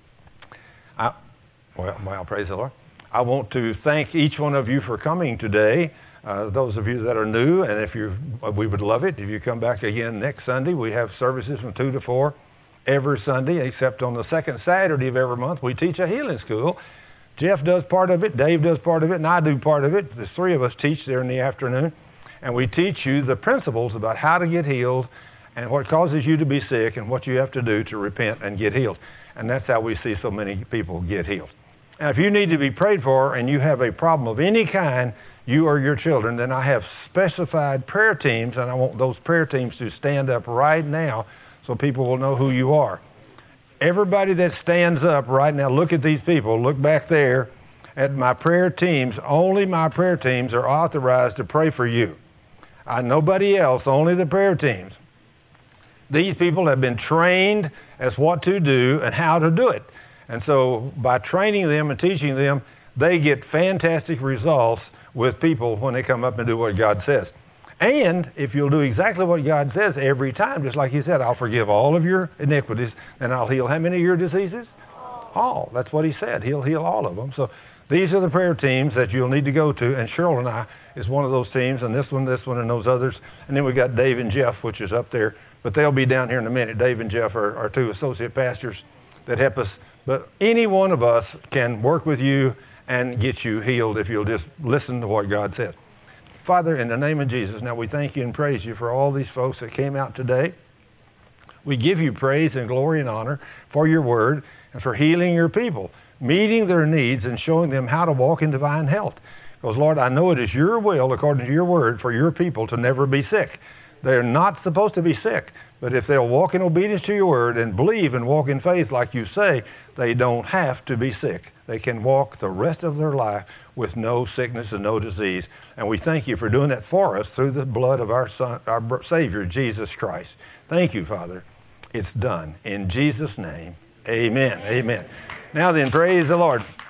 well, praise the Lord. I want to thank each one of you for coming today. Those of you that are new, and we would love it if you come back again next Sunday. We have services from 2 to 4 every Sunday, except on the second Saturday of every month. We teach a healing school. Jeff does part of it, Dave does part of it, and I do part of it. The three of us teach there in the afternoon, and we teach you the principles about how to get healed and what causes you to be sick and what you have to do to repent and get healed. And that's how we see so many people get healed. Now, if you need to be prayed for and you have a problem of any kind, you or your children, then I have specified prayer teams, and I want those prayer teams to stand up right now so people will know who you are. Everybody that stands up right now, look at these people. Look back there at my prayer teams. Only my prayer teams are authorized to pray for you. Nobody else, only the prayer teams. These people have been trained as what to do and how to do it. And so by training them and teaching them, they get fantastic results with people when they come up and do what God says. And if you'll do exactly what God says every time, just like he said, I'll forgive all of your iniquities, and I'll heal how many of your diseases? All. That's what he said. He'll heal all of them. So these are the prayer teams that you'll need to go to, and Cheryl and I is one of those teams, and this one, and those others. And then we got Dave and Jeff, which is up there, but they'll be down here in a minute. Dave and Jeff are two associate pastors that help us. But any one of us can work with you and get you healed if you'll just listen to what God says. Father, in the name of Jesus, now we thank you and praise you for all these folks that came out today. We give you praise and glory and honor for your word and for healing your people. meeting their needs and showing them how to walk in divine health. Because, Lord, I know it is your will, according to your word, for your people to never be sick. They're not supposed to be sick. But if they'll walk in obedience to your word and believe and walk in faith like you say, they don't have to be sick. They can walk the rest of their life with no sickness and no disease. And we thank you for doing that for us through the blood of our Son, our Savior, Jesus Christ. Thank you, Father. It's done. In Jesus' name, amen. Amen. Now then, praise the Lord.